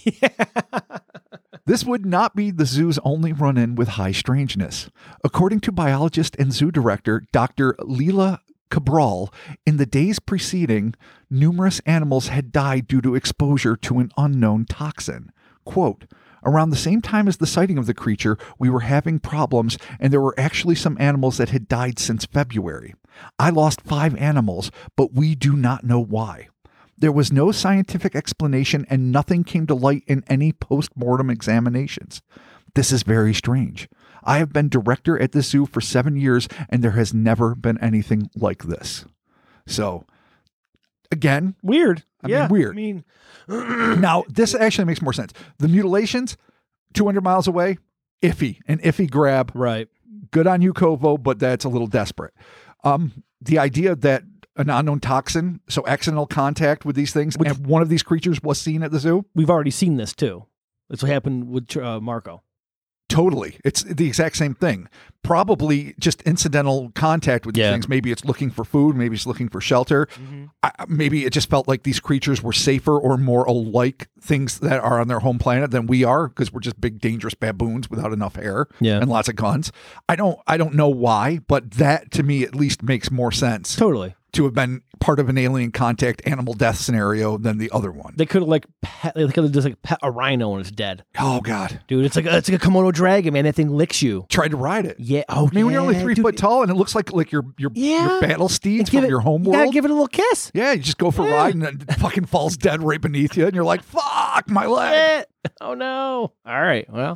Speaker 2: This would not be the zoo's only run-in with high strangeness. According to biologist and zoo director Dr. Leila Cabral, in the days preceding, numerous animals had died due to exposure to an unknown toxin. Quote, around the same time as the sighting of the creature, we were having problems, and there were actually some animals that had died since February. I lost 5 animals, but we do not know why. There was no scientific explanation, and nothing came to light in any post-mortem examinations. This is very strange. I have been director at this zoo for 7 years, and there has never been anything like this. So, again,
Speaker 1: Weird.
Speaker 2: I mean, weird.
Speaker 1: I mean,
Speaker 2: now, this actually makes more sense. The mutilations, 200 miles away, iffy. An iffy grab.
Speaker 1: right.
Speaker 2: Good on you, Kovo, but that's a little desperate. The idea that an unknown toxin, so accidental contact with these things, and one of these creatures was seen at the zoo?
Speaker 1: We've already seen this too. That's what happened with Marco.
Speaker 2: Totally. It's the exact same thing. Probably just incidental contact with these
Speaker 1: Yeah.
Speaker 2: things. Maybe it's looking for food. Maybe it's looking for shelter. Maybe it just felt like these creatures were safer or more alike things that are on their home planet than we are, because we're just big, dangerous baboons without enough hair and lots of guns. I don't know why, but that to me at least makes more sense
Speaker 1: Totally.
Speaker 2: to have been part of an alien contact animal death scenario than the other one.
Speaker 1: They could have they could have just pet a rhino and it's dead.
Speaker 2: Oh God.
Speaker 1: Dude, it's like a Komodo dragon, man. That thing licks you.
Speaker 2: Tried to ride it.
Speaker 1: Yeah. Oh,
Speaker 2: I mean, when you're only 3
Speaker 1: dude,
Speaker 2: foot tall and it looks like your battle steeds from your home
Speaker 1: You gotta
Speaker 2: world.
Speaker 1: give it a little kiss.
Speaker 2: Yeah, you just go for a ride and it fucking falls dead right beneath you, and you're like, "Fuck my leg."
Speaker 1: Oh no. All right. Well.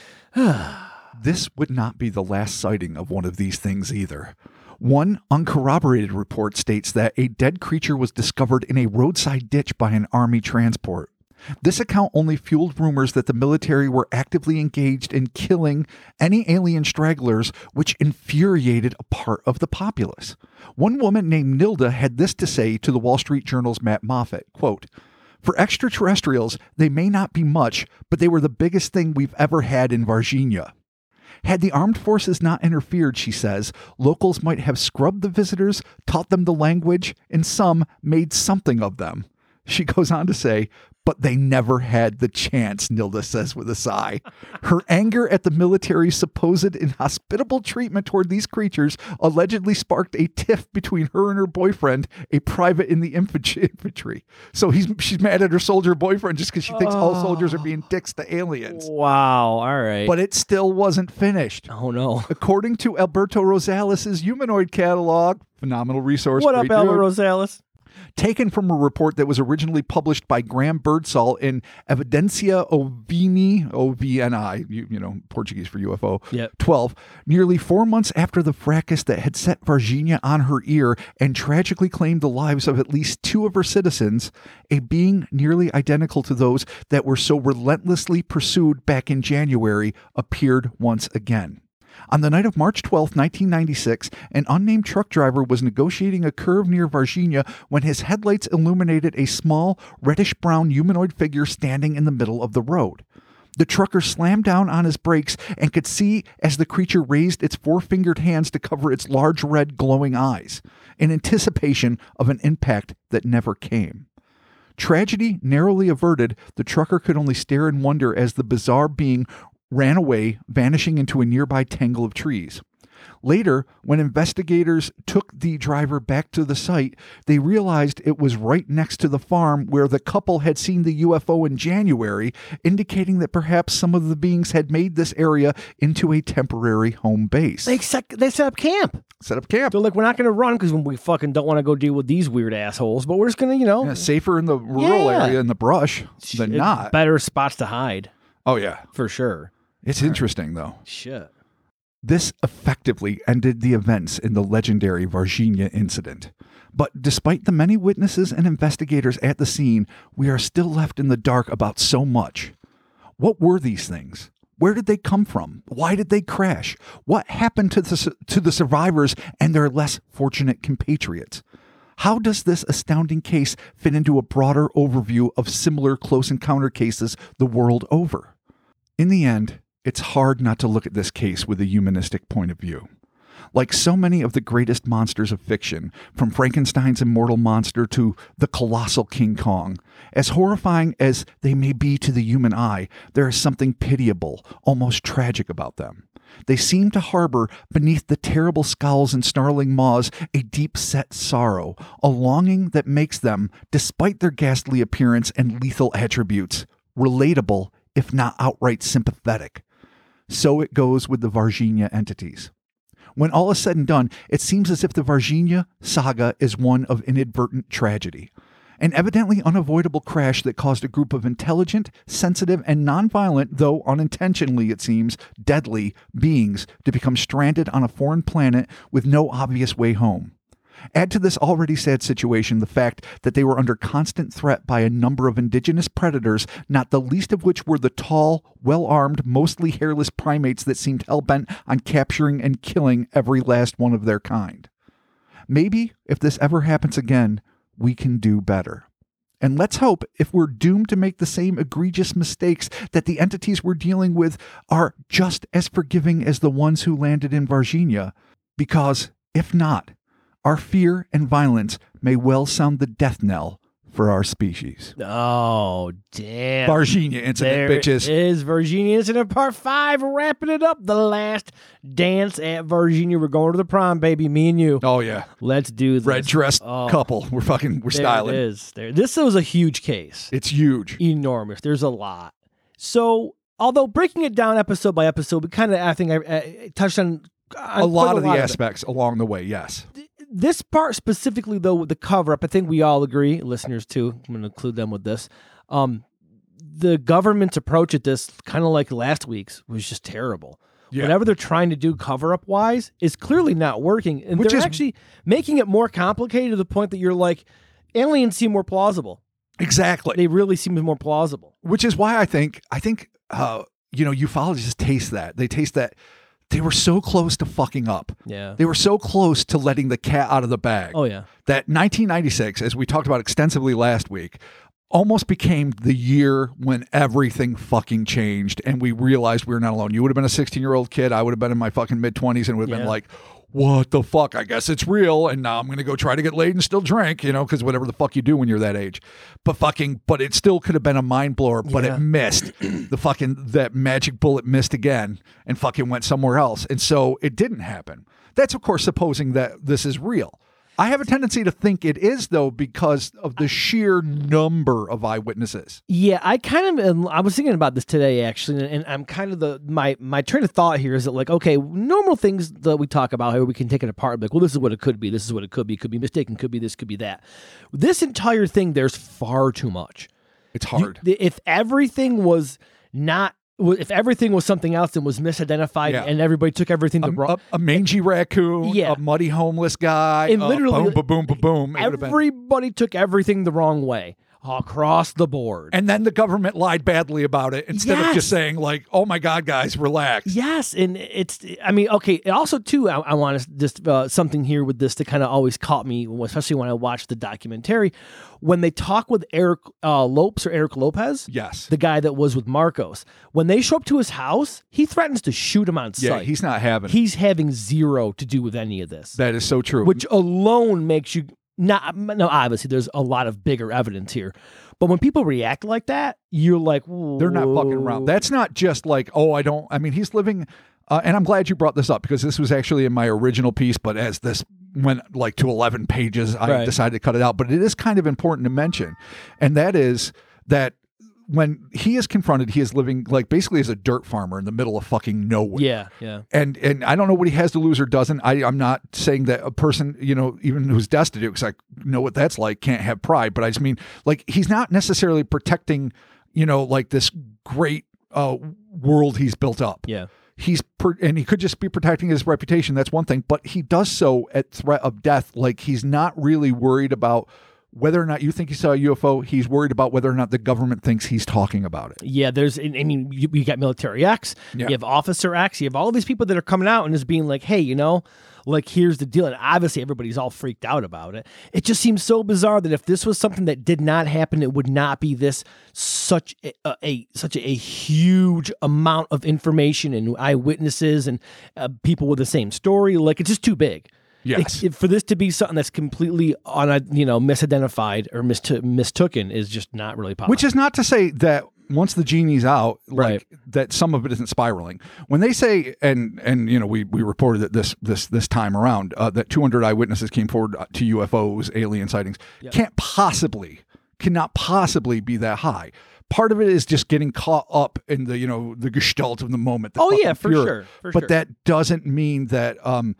Speaker 2: This would not be the last sighting of one of these things either. One uncorroborated report states that a dead creature was discovered in a roadside ditch by an army transport. This account only fueled rumors that the military were actively engaged in killing any alien stragglers, which infuriated a part of the populace. One woman named Nilda had this to say to the Wall Street Journal's Matt Moffat, quote, "For extraterrestrials, they may not be much, but they were the biggest thing we've ever had in Varginha. Had the armed forces not interfered," she says, "locals might have scrubbed the visitors, taught them the language, and some made something of them." She goes on to say, "But they never had the chance," Nilda says with a sigh. Her anger at the military's supposed inhospitable treatment toward these creatures allegedly sparked a tiff between her and her boyfriend, a private in the infantry. So she's mad at her soldier boyfriend just because she thinks all soldiers are being dicks to aliens.
Speaker 1: Wow. All right.
Speaker 2: But it still wasn't finished.
Speaker 1: Oh no.
Speaker 2: According to Alberto Rosales' humanoid catalog, phenomenal resource.
Speaker 1: What up,
Speaker 2: great
Speaker 1: Albert
Speaker 2: dude,
Speaker 1: Rosales?
Speaker 2: taken from a report that was originally published by Graham Birdsall in Evidencia Ovni, OVNI, you know, Portuguese for UFO, 12, nearly 4 months after the fracas that had set Varginha on her ear and tragically claimed the lives of at least 2 of her citizens, a being nearly identical to those that were so relentlessly pursued back in January appeared once again. On the night of March 12, 1996, an unnamed truck driver was negotiating a curve near Varginha when his headlights illuminated a small, reddish-brown humanoid figure standing in the middle of the road. The trucker slammed down on his brakes and could see as the creature raised its 4-fingered hands to cover its large red glowing eyes, in anticipation of an impact that never came. Tragedy narrowly averted, the trucker could only stare in wonder as the bizarre being ran away, vanishing into a nearby tangle of trees. Later, when investigators took the driver back to the site, they realized it was right next to the farm where the couple had seen the UFO in January, indicating that perhaps some of the beings had made this area into a temporary home base.
Speaker 1: They set up camp.
Speaker 2: Set up camp.
Speaker 1: They're like, we're not going to run because we fucking don't want to go deal with these weird assholes, but we're just going to,
Speaker 2: Yeah, safer in the rural area in the brush than not.
Speaker 1: Better spots to hide.
Speaker 2: Oh, yeah.
Speaker 1: For sure.
Speaker 2: It's interesting, though.
Speaker 1: Shit.
Speaker 2: This effectively ended the events in the legendary Varginha incident. But despite the many witnesses and investigators at the scene, we are still left in the dark about so much. What were these things? Where did they come from? Why did they crash? What happened to the survivors and their less fortunate compatriots? How does this astounding case fit into a broader overview of similar close encounter cases the world over? In the end, it's hard not to look at this case with a humanistic point of view. Like so many of the greatest monsters of fiction, from Frankenstein's immortal monster to the colossal King Kong, as horrifying as they may be to the human eye, there is something pitiable, almost tragic about them. They seem to harbor beneath the terrible scowls and snarling maws a deep-set sorrow, a longing that makes them, despite their ghastly appearance and lethal attributes, relatable, if not outright sympathetic. So it goes with the Varginha entities. When all is said and done, it seems as if the Varginha saga is one of inadvertent tragedy. An evidently unavoidable crash that caused a group of intelligent, sensitive, and nonviolent, though unintentionally it seems, deadly beings to become stranded on a foreign planet with no obvious way home. Add to this already sad situation the fact that they were under constant threat by a number of indigenous predators, not the least of which were the tall, well-armed, mostly hairless primates that seemed hell-bent on capturing and killing every last one of their kind. Maybe, if this ever happens again, we can do better. And let's hope, if we're doomed to make the same egregious mistakes, that the entities we're dealing with are just as forgiving as the ones who landed in Varginha, because, if not, our fear and violence may well sound the death knell for our species.
Speaker 1: Oh, damn.
Speaker 2: Varginha incident, bitches.
Speaker 1: There is Varginha incident part 5, wrapping it up. The last dance at Varginha. We're going to the prom, baby, me and you.
Speaker 2: Oh, yeah.
Speaker 1: Let's do this.
Speaker 2: Red dressed couple. We're styling.
Speaker 1: It is. This was a huge case.
Speaker 2: It's huge.
Speaker 1: Enormous. There's a lot. So, although breaking it down episode by episode, we kind of, I think I touched on
Speaker 2: a lot of the aspects along the way, yes.
Speaker 1: This part specifically, though, with the cover-up, I think we all agree, listeners too, I'm going to include them with this, the government's approach at this, kind of like last week's, was just terrible. Yeah. Whatever they're trying to do cover-up-wise is clearly not working, and they're actually making it more complicated to the point that you're like, aliens seem more plausible.
Speaker 2: Exactly.
Speaker 1: They really seem more plausible.
Speaker 2: Which is why I think ufologists taste that. They taste that. They were so close to fucking up.
Speaker 1: Yeah.
Speaker 2: They were so close to letting the cat out of the bag.
Speaker 1: Oh, yeah.
Speaker 2: That 1996, as we talked about extensively last week, almost became the year when everything fucking changed and we realized we were not alone. You would have been a 16-year-old kid. I would have been in my fucking mid-20s and would have been like, what the fuck? I guess it's real. And now I'm going to go try to get laid and still drink, because whatever the fuck you do when you're that age. But it still could have been a mind blower, but it missed. That magic bullet missed again and fucking went somewhere else. And so it didn't happen. That's, of course, supposing that this is real. I have a tendency to think it is, though, because of the sheer number of eyewitnesses.
Speaker 1: Yeah, I was thinking about this today, actually, and I'm kind of my train of thought here is that, like, okay, normal things that we talk about here, we can take it apart, like, well, this is what it could be, this is what it could be mistaken, could be this, could be that. This entire thing, there's far too much.
Speaker 2: It's hard.
Speaker 1: If everything was something else and was misidentified and everybody took everything the wrong...
Speaker 2: A mangy raccoon, a muddy homeless guy,
Speaker 1: and literally,
Speaker 2: boom.
Speaker 1: Everybody took everything the wrong way across the board.
Speaker 2: And then the government lied badly about it instead of just saying, like, oh my God, guys, relax.
Speaker 1: Yes, and okay, also, too, I want to just something here with this that kind of always caught me, especially when I watched the documentary. When they talk with Eric Lopez,
Speaker 2: yes,
Speaker 1: the guy that was with Marcos, when they show up to his house, he threatens to shoot him on sight.
Speaker 2: Yeah, he's not having it.
Speaker 1: He's having zero to do with any of this.
Speaker 2: That is so true.
Speaker 1: Which alone makes you... No, obviously, there's a lot of bigger evidence here. But when people react like that, you're like...
Speaker 2: Whoa. They're not fucking around. That's not just like, he's living And I'm glad you brought this up because this was actually in my original piece, but as this went like to 11 pages, I decided to cut it out. But it is kind of important to mention, and that is that when he is confronted, he is living like basically as a dirt farmer in the middle of fucking nowhere.
Speaker 1: Yeah.
Speaker 2: And I don't know what he has to lose or doesn't. I'm not saying that a person, even who's destitute, because I know what that's like, can't have pride. But I just mean, like, he's not necessarily protecting, like this great world he's built up.
Speaker 1: Yeah.
Speaker 2: And he could just be protecting his reputation. That's one thing, but he does so at threat of death. Like, he's not really worried about whether or not you think he saw a UFO. He's worried about whether or not the government thinks he's talking about it.
Speaker 1: Yeah, you got Military X, you have Officer X, you have all these people that are coming out and just being like, hey, like, here's the deal. And obviously everybody's all freaked out about it. It just seems so bizarre that if this was something that did not happen, it would not be such a huge amount of information and eyewitnesses and people with the same story. Like, it's just too big.
Speaker 2: Yes.
Speaker 1: For this to be something that's completely misidentified or mistooken is just not really possible.
Speaker 2: Which is not to say that once the genie's out,
Speaker 1: right,
Speaker 2: that some of it isn't spiraling. When they say, and we reported it this time around, that 200 eyewitnesses came forward to UFOs, alien sightings, cannot possibly be that high. Part of it is just getting caught up in the gestalt of the moment.
Speaker 1: For sure.
Speaker 2: But that doesn't mean that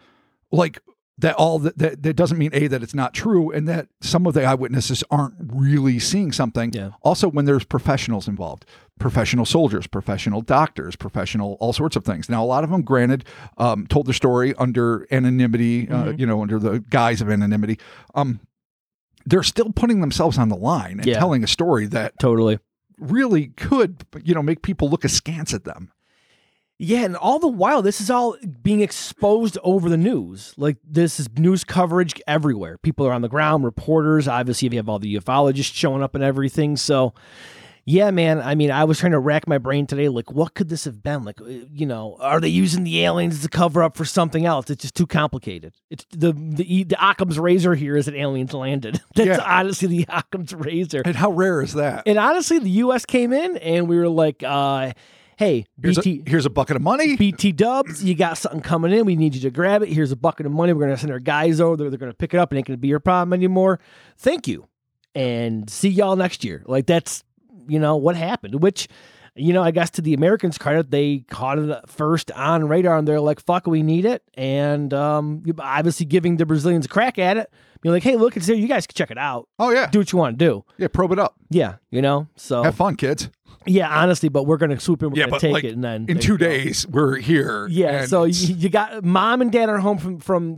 Speaker 2: that doesn't mean that it's not true, and that some of the eyewitnesses aren't really seeing something.
Speaker 1: Yeah.
Speaker 2: Also, when there's professionals involved, professional soldiers, professional doctors, professional all sorts of things. Now, a lot of them, granted, told their story under anonymity, under the guise of anonymity. They're still putting themselves on the line and telling a story that
Speaker 1: totally
Speaker 2: really could, make people look askance at them.
Speaker 1: Yeah, and all the while, this is all being exposed over the news. Like, this is news coverage everywhere. People are on the ground, reporters. Obviously, you have all the ufologists showing up and everything. So, yeah, man, I mean, I was trying to rack my brain today. Like, what could this have been? Like, are they using the aliens to cover up for something else? It's just too complicated. It's the Occam's razor here is that aliens landed. That's honestly the Occam's razor.
Speaker 2: And how rare is that?
Speaker 1: And honestly, the U.S. came in and we were like, hey,
Speaker 2: here's a bucket of money.
Speaker 1: BT Dubs, you got something coming in. We need you to grab it. Here's a bucket of money. We're going to send our guys over there. They're going to pick it up. It ain't going to be your problem anymore. Thank you. And see y'all next year. Like, that's, what happened. Which, I guess to the Americans' credit, they caught it first on radar and they're like, fuck, we need it. And obviously giving the Brazilians a crack at it. Be like, hey, look, it's there. You guys can check it out.
Speaker 2: Oh, yeah.
Speaker 1: Do what you want to do.
Speaker 2: Yeah, probe it up.
Speaker 1: Yeah, so.
Speaker 2: Have fun, kids.
Speaker 1: Yeah, honestly, but we're going to swoop in, we're going to take it, and then
Speaker 2: in 2 days we're here.
Speaker 1: Yeah, so you got mom and dad are home from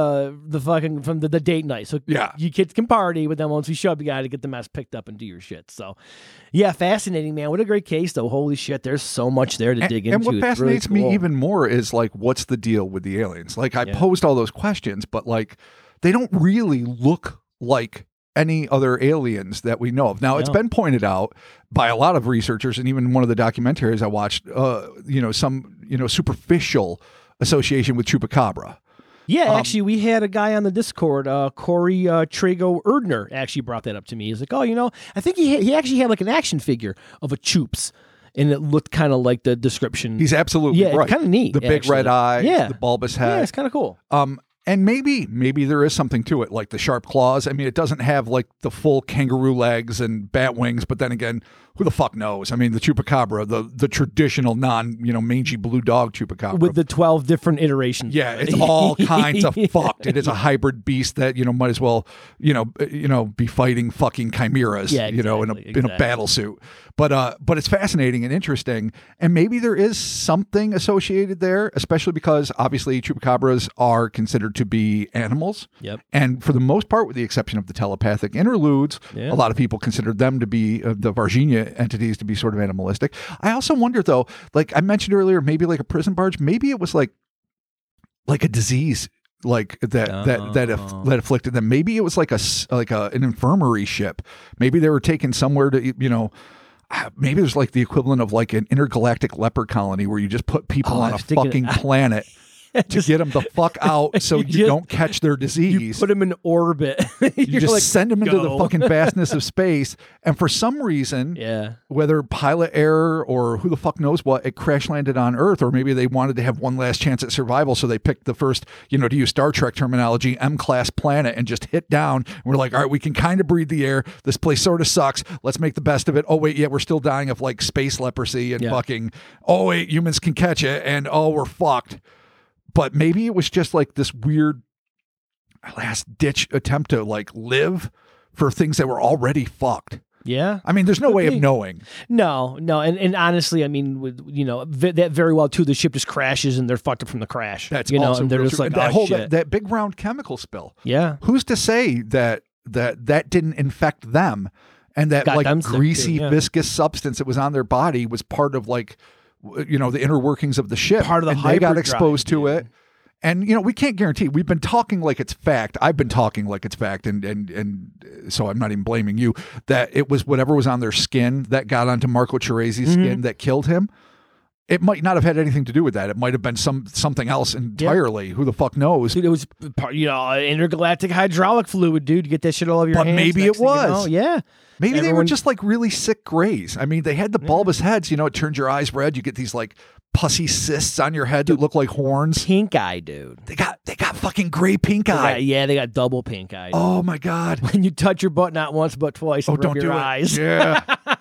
Speaker 1: the date night, so you kids can party, but then once we show up, you got to get the mess picked up and do your shit. So, yeah, fascinating, man. What a great case, though. Holy shit, there's so much there to dig into.
Speaker 2: And what fascinates me even more is like, what's the deal with the aliens? Like, I posed all those questions, but like, they don't really look like any other aliens that we know of. Now, it's been pointed out by a lot of researchers, and even one of the documentaries I watched, some superficial association with Chupacabra.
Speaker 1: Yeah, actually, we had a guy on the Discord, Corey Trago Erdner, actually brought that up to me. He's like, I think he actually had like an action figure of a Chups, and it looked kind of like the description.
Speaker 2: He's absolutely right.
Speaker 1: Kind of neat.
Speaker 2: The big red eyes, the bulbous head.
Speaker 1: Yeah, it's kind of cool.
Speaker 2: And maybe there is something to it, like the sharp claws. I mean, it doesn't have like the full kangaroo legs and bat wings, but then again, who the fuck knows? I mean, the Chupacabra, the traditional mangy blue dog Chupacabra.
Speaker 1: With the 12 different iterations.
Speaker 2: Yeah, it's all kinds of fucked. It is a hybrid beast that, might as well, be fighting fucking chimeras, in a battle suit. But it's fascinating and interesting. And maybe there is something associated there, especially because obviously Chupacabras are considered to be animals.
Speaker 1: Yep.
Speaker 2: And for the most part, with the exception of the telepathic interludes, a lot of people consider them to be the Varginha entities to be sort of animalistic. I also wonder, though, like I mentioned earlier, maybe like a prison barge, maybe it was like a disease like that afflicted them. Maybe it was like an infirmary ship. Maybe they were taken somewhere to maybe there's like the equivalent of like an intergalactic leper colony where you just put people on a fucking planet to get them the fuck out so you don't catch their disease.
Speaker 1: Put them in orbit.
Speaker 2: You just
Speaker 1: like,
Speaker 2: send them into the
Speaker 1: go.
Speaker 2: fucking vastness of space. And for some reason, whether pilot error or who the fuck knows what, it crash landed on Earth, or maybe they wanted to have one last chance at survival. So they picked the first, to use Star Trek terminology, M-class planet and just hit down. And we're like, all right, we can kind of breathe the air. This place sort of sucks. Let's make the best of it. Oh, wait, yeah, we're still dying of like space leprosy and fucking, oh, wait, humans can catch it. And oh, we're fucked. But maybe it was just like this weird last ditch attempt to like live for things that were already fucked.
Speaker 1: Yeah.
Speaker 2: I mean, there's no way of knowing.
Speaker 1: No. And honestly, I mean, that very well too, the ship just crashes and they're fucked up from the crash.
Speaker 2: That's
Speaker 1: also and they're just
Speaker 2: true.
Speaker 1: like,
Speaker 2: that
Speaker 1: oh,
Speaker 2: whole
Speaker 1: shit.
Speaker 2: that big round chemical spill.
Speaker 1: Yeah.
Speaker 2: Who's to say that didn't infect them, and that
Speaker 1: Got
Speaker 2: like
Speaker 1: them sick,
Speaker 2: greasy,
Speaker 1: too,
Speaker 2: viscous substance that was on their body was part of like, the inner workings of the ship.
Speaker 1: Part of the
Speaker 2: and they got
Speaker 1: hyperdrive,
Speaker 2: exposed to
Speaker 1: dude.
Speaker 2: it. And, we can't guarantee. We've been talking like it's fact. I've been talking like it's fact. And so I'm not even blaming you, that it was whatever was on their skin that got onto Marco Chirese's skin that killed him. It might not have had anything to do with that. It might have been something else entirely. Who the fuck knows?
Speaker 1: Dude, it was, intergalactic hydraulic fluid, dude. You get that shit all over your hands.
Speaker 2: But maybe it was.
Speaker 1: Yeah.
Speaker 2: Maybe they were just like really sick grays. I mean, they had the bulbous heads, it turns your eyes red. You get these like pussy cysts on your head that look like horns.
Speaker 1: Pink eye, dude.
Speaker 2: They got fucking gray pink eye.
Speaker 1: They got double pink eye. Dude.
Speaker 2: Oh my God.
Speaker 1: When you touch your butt not once but twice and rub
Speaker 2: don't
Speaker 1: your
Speaker 2: do
Speaker 1: eyes.
Speaker 2: It. Yeah.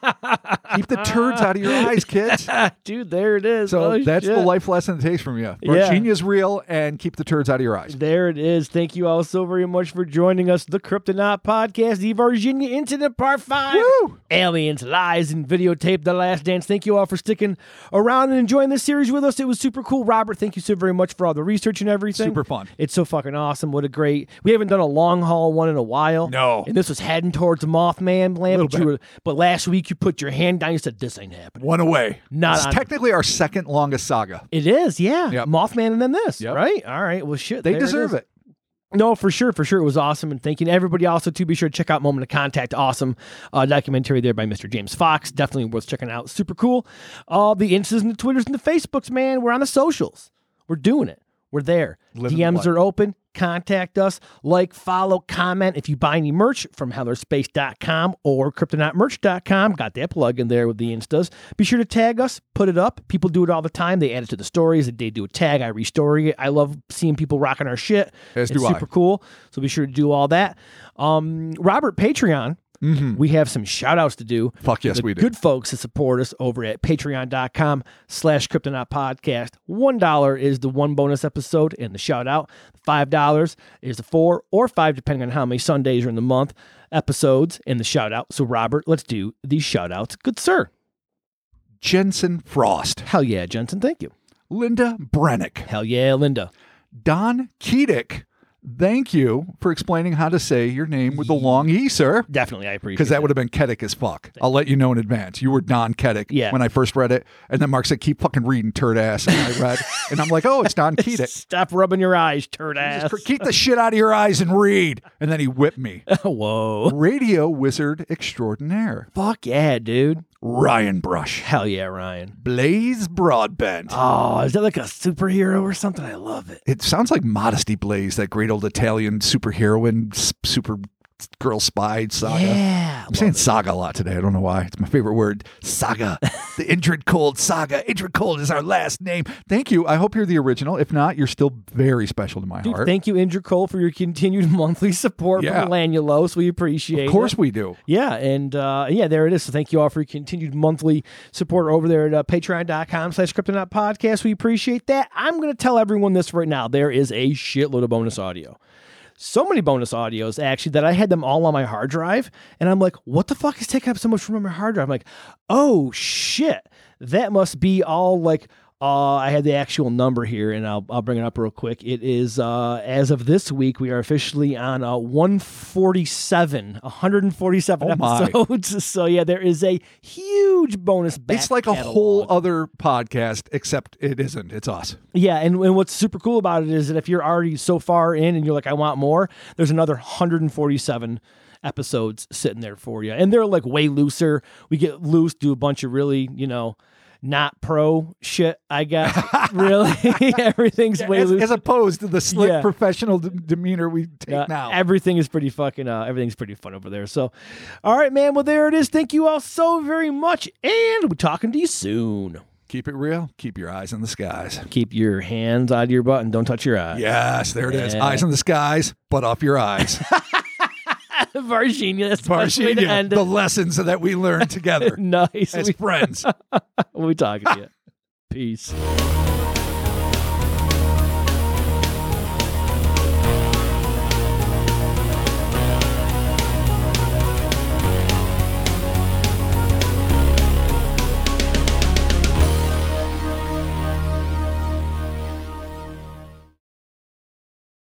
Speaker 2: Keep the turds out of your eyes, kids.
Speaker 1: Dude, there it is.
Speaker 2: So that's the life lesson it takes from you. Virginia's real, and keep the turds out of your eyes.
Speaker 1: There it is. Thank you all so very much for joining us. The Kryptonaut Podcast, the Virginia Incident Part 5.
Speaker 2: Woo!
Speaker 1: Aliens, Lies, and Videotape, The Last Dance. Thank you all for sticking around and enjoying this series with us. It was super cool. Robert, thank you so very much for all the research and everything.
Speaker 2: Super fun.
Speaker 1: It's so fucking awesome. What a great... We haven't done a long haul one in a while.
Speaker 2: No.
Speaker 1: And this was heading towards Mothman Land. But last week you put your hand down. You said, this ain't happening.
Speaker 2: One away.
Speaker 1: It's
Speaker 2: technically our second longest saga.
Speaker 1: It is, yeah.
Speaker 2: Yep.
Speaker 1: Mothman and then this,
Speaker 2: Yep.
Speaker 1: right? All right. Well, shit.
Speaker 2: They deserve it.
Speaker 1: No, for sure. It was awesome. And thank you to everybody also, to be sure to check out Moment of Contact. Awesome documentary there by Mr. James Fox. Definitely worth checking out. Super cool. The Instas and the Twitters and the Facebooks, man. We're on the socials. We're doing it. We're there.
Speaker 2: Living
Speaker 1: DMs
Speaker 2: the
Speaker 1: are open. Contact us. Like, follow, comment. If you buy any merch from hellerspace.com or kryptonautmerch.com, got that plug in there with the Instas. Be sure to tag us. Put it up. People do it all the time. They add it to the stories. They do a tag. I restory it. I love seeing people rocking our shit.
Speaker 2: As
Speaker 1: it's
Speaker 2: do I.
Speaker 1: super cool. So be sure to do all that. Robert, Patreon. We have some shout outs to do.
Speaker 2: Fuck yes,
Speaker 1: the
Speaker 2: we do.
Speaker 1: Good folks that support us over at patreon.com/Kryptonaut Podcast. $1 is the one bonus episode and the shout out. $5 is the 4 or 5, depending on how many Sundays are in the month, episodes and the shout out. So, Robert, let's do these shout outs. Good sir.
Speaker 2: Jensen Frost.
Speaker 1: Hell yeah, Jensen. Thank you.
Speaker 2: Linda Brennick.
Speaker 1: Hell yeah, Linda.
Speaker 2: Don Keedick. Thank you for explaining how to say your name with the long E, sir.
Speaker 1: Definitely, I appreciate it.
Speaker 2: Because that would have been Keddick as fuck. I'll let you know in advance. You were Don Keddick when I first read it. And then Mark said, keep fucking reading, turd ass. And I read, and I'm like, oh, it's Don Keedick.
Speaker 1: Stop rubbing your eyes, turd ass.
Speaker 2: Just keep the shit out of your eyes and read. And then he whipped me.
Speaker 1: Whoa.
Speaker 2: Radio wizard extraordinaire.
Speaker 1: Fuck yeah, dude.
Speaker 2: Ryan Brush.
Speaker 1: Hell yeah, Ryan.
Speaker 2: Blaze Broadbent.
Speaker 1: Oh, is that like a superhero or something? I love it.
Speaker 2: It sounds like Modesty Blaze, that great old Italian superheroine, super girl spy saga.
Speaker 1: Yeah.
Speaker 2: I'm saying saga a lot today. I don't know why. It's my favorite word. Saga. The Indrid Cold saga. Indrid Cold is our last name. Thank you. I hope you're the original. If not, you're still very special to my heart.
Speaker 1: Thank you, Indrid Cole, for your continued monthly support from Lanulos. We appreciate it.
Speaker 2: Of course we do.
Speaker 1: Yeah, and there it is. So thank you all for your continued monthly support over there at patreon.com/Kryptonaut Podcast. We appreciate that. I'm going to tell everyone this right now. There is a shitload of bonus audio. So many bonus audios, actually, that I had them all on my hard drive. And I'm like, what the fuck is taking up so much room on my hard drive? I'm like, oh, shit. That must be all like... I had the actual number here, and I'll bring it up real quick. It is, as of this week, we are officially on 147 episodes. So, yeah, there is a huge bonus back
Speaker 2: It's like
Speaker 1: catalog.
Speaker 2: a whole other podcast, except it isn't. It's us.
Speaker 1: Yeah, and what's super cool about it is that if you're already so far in and you're like, I want more, there's another 147 episodes sitting there for you. And they're like way looser. We get loose, do a bunch of really, not pro shit, I guess. Really, everything's way loose.
Speaker 2: As opposed to the slick
Speaker 1: Yeah.
Speaker 2: professional demeanor we take now.
Speaker 1: Everything is pretty fucking. Everything's pretty fun over there. So, all right, man. Well, there it is. Thank you all so very much, and we're talking to you soon.
Speaker 2: Keep it real. Keep your eyes in the skies.
Speaker 1: Keep your hands out of your butt and don't touch your eyes.
Speaker 2: Yes, there it is.
Speaker 1: Yeah.
Speaker 2: Eyes in the skies, butt off your eyes.
Speaker 1: Varginha. That's the best way to
Speaker 2: Varginha,
Speaker 1: end it.
Speaker 2: the lessons that we learned together
Speaker 1: Nice.
Speaker 2: as friends.
Speaker 1: We'll be talking to you. Peace.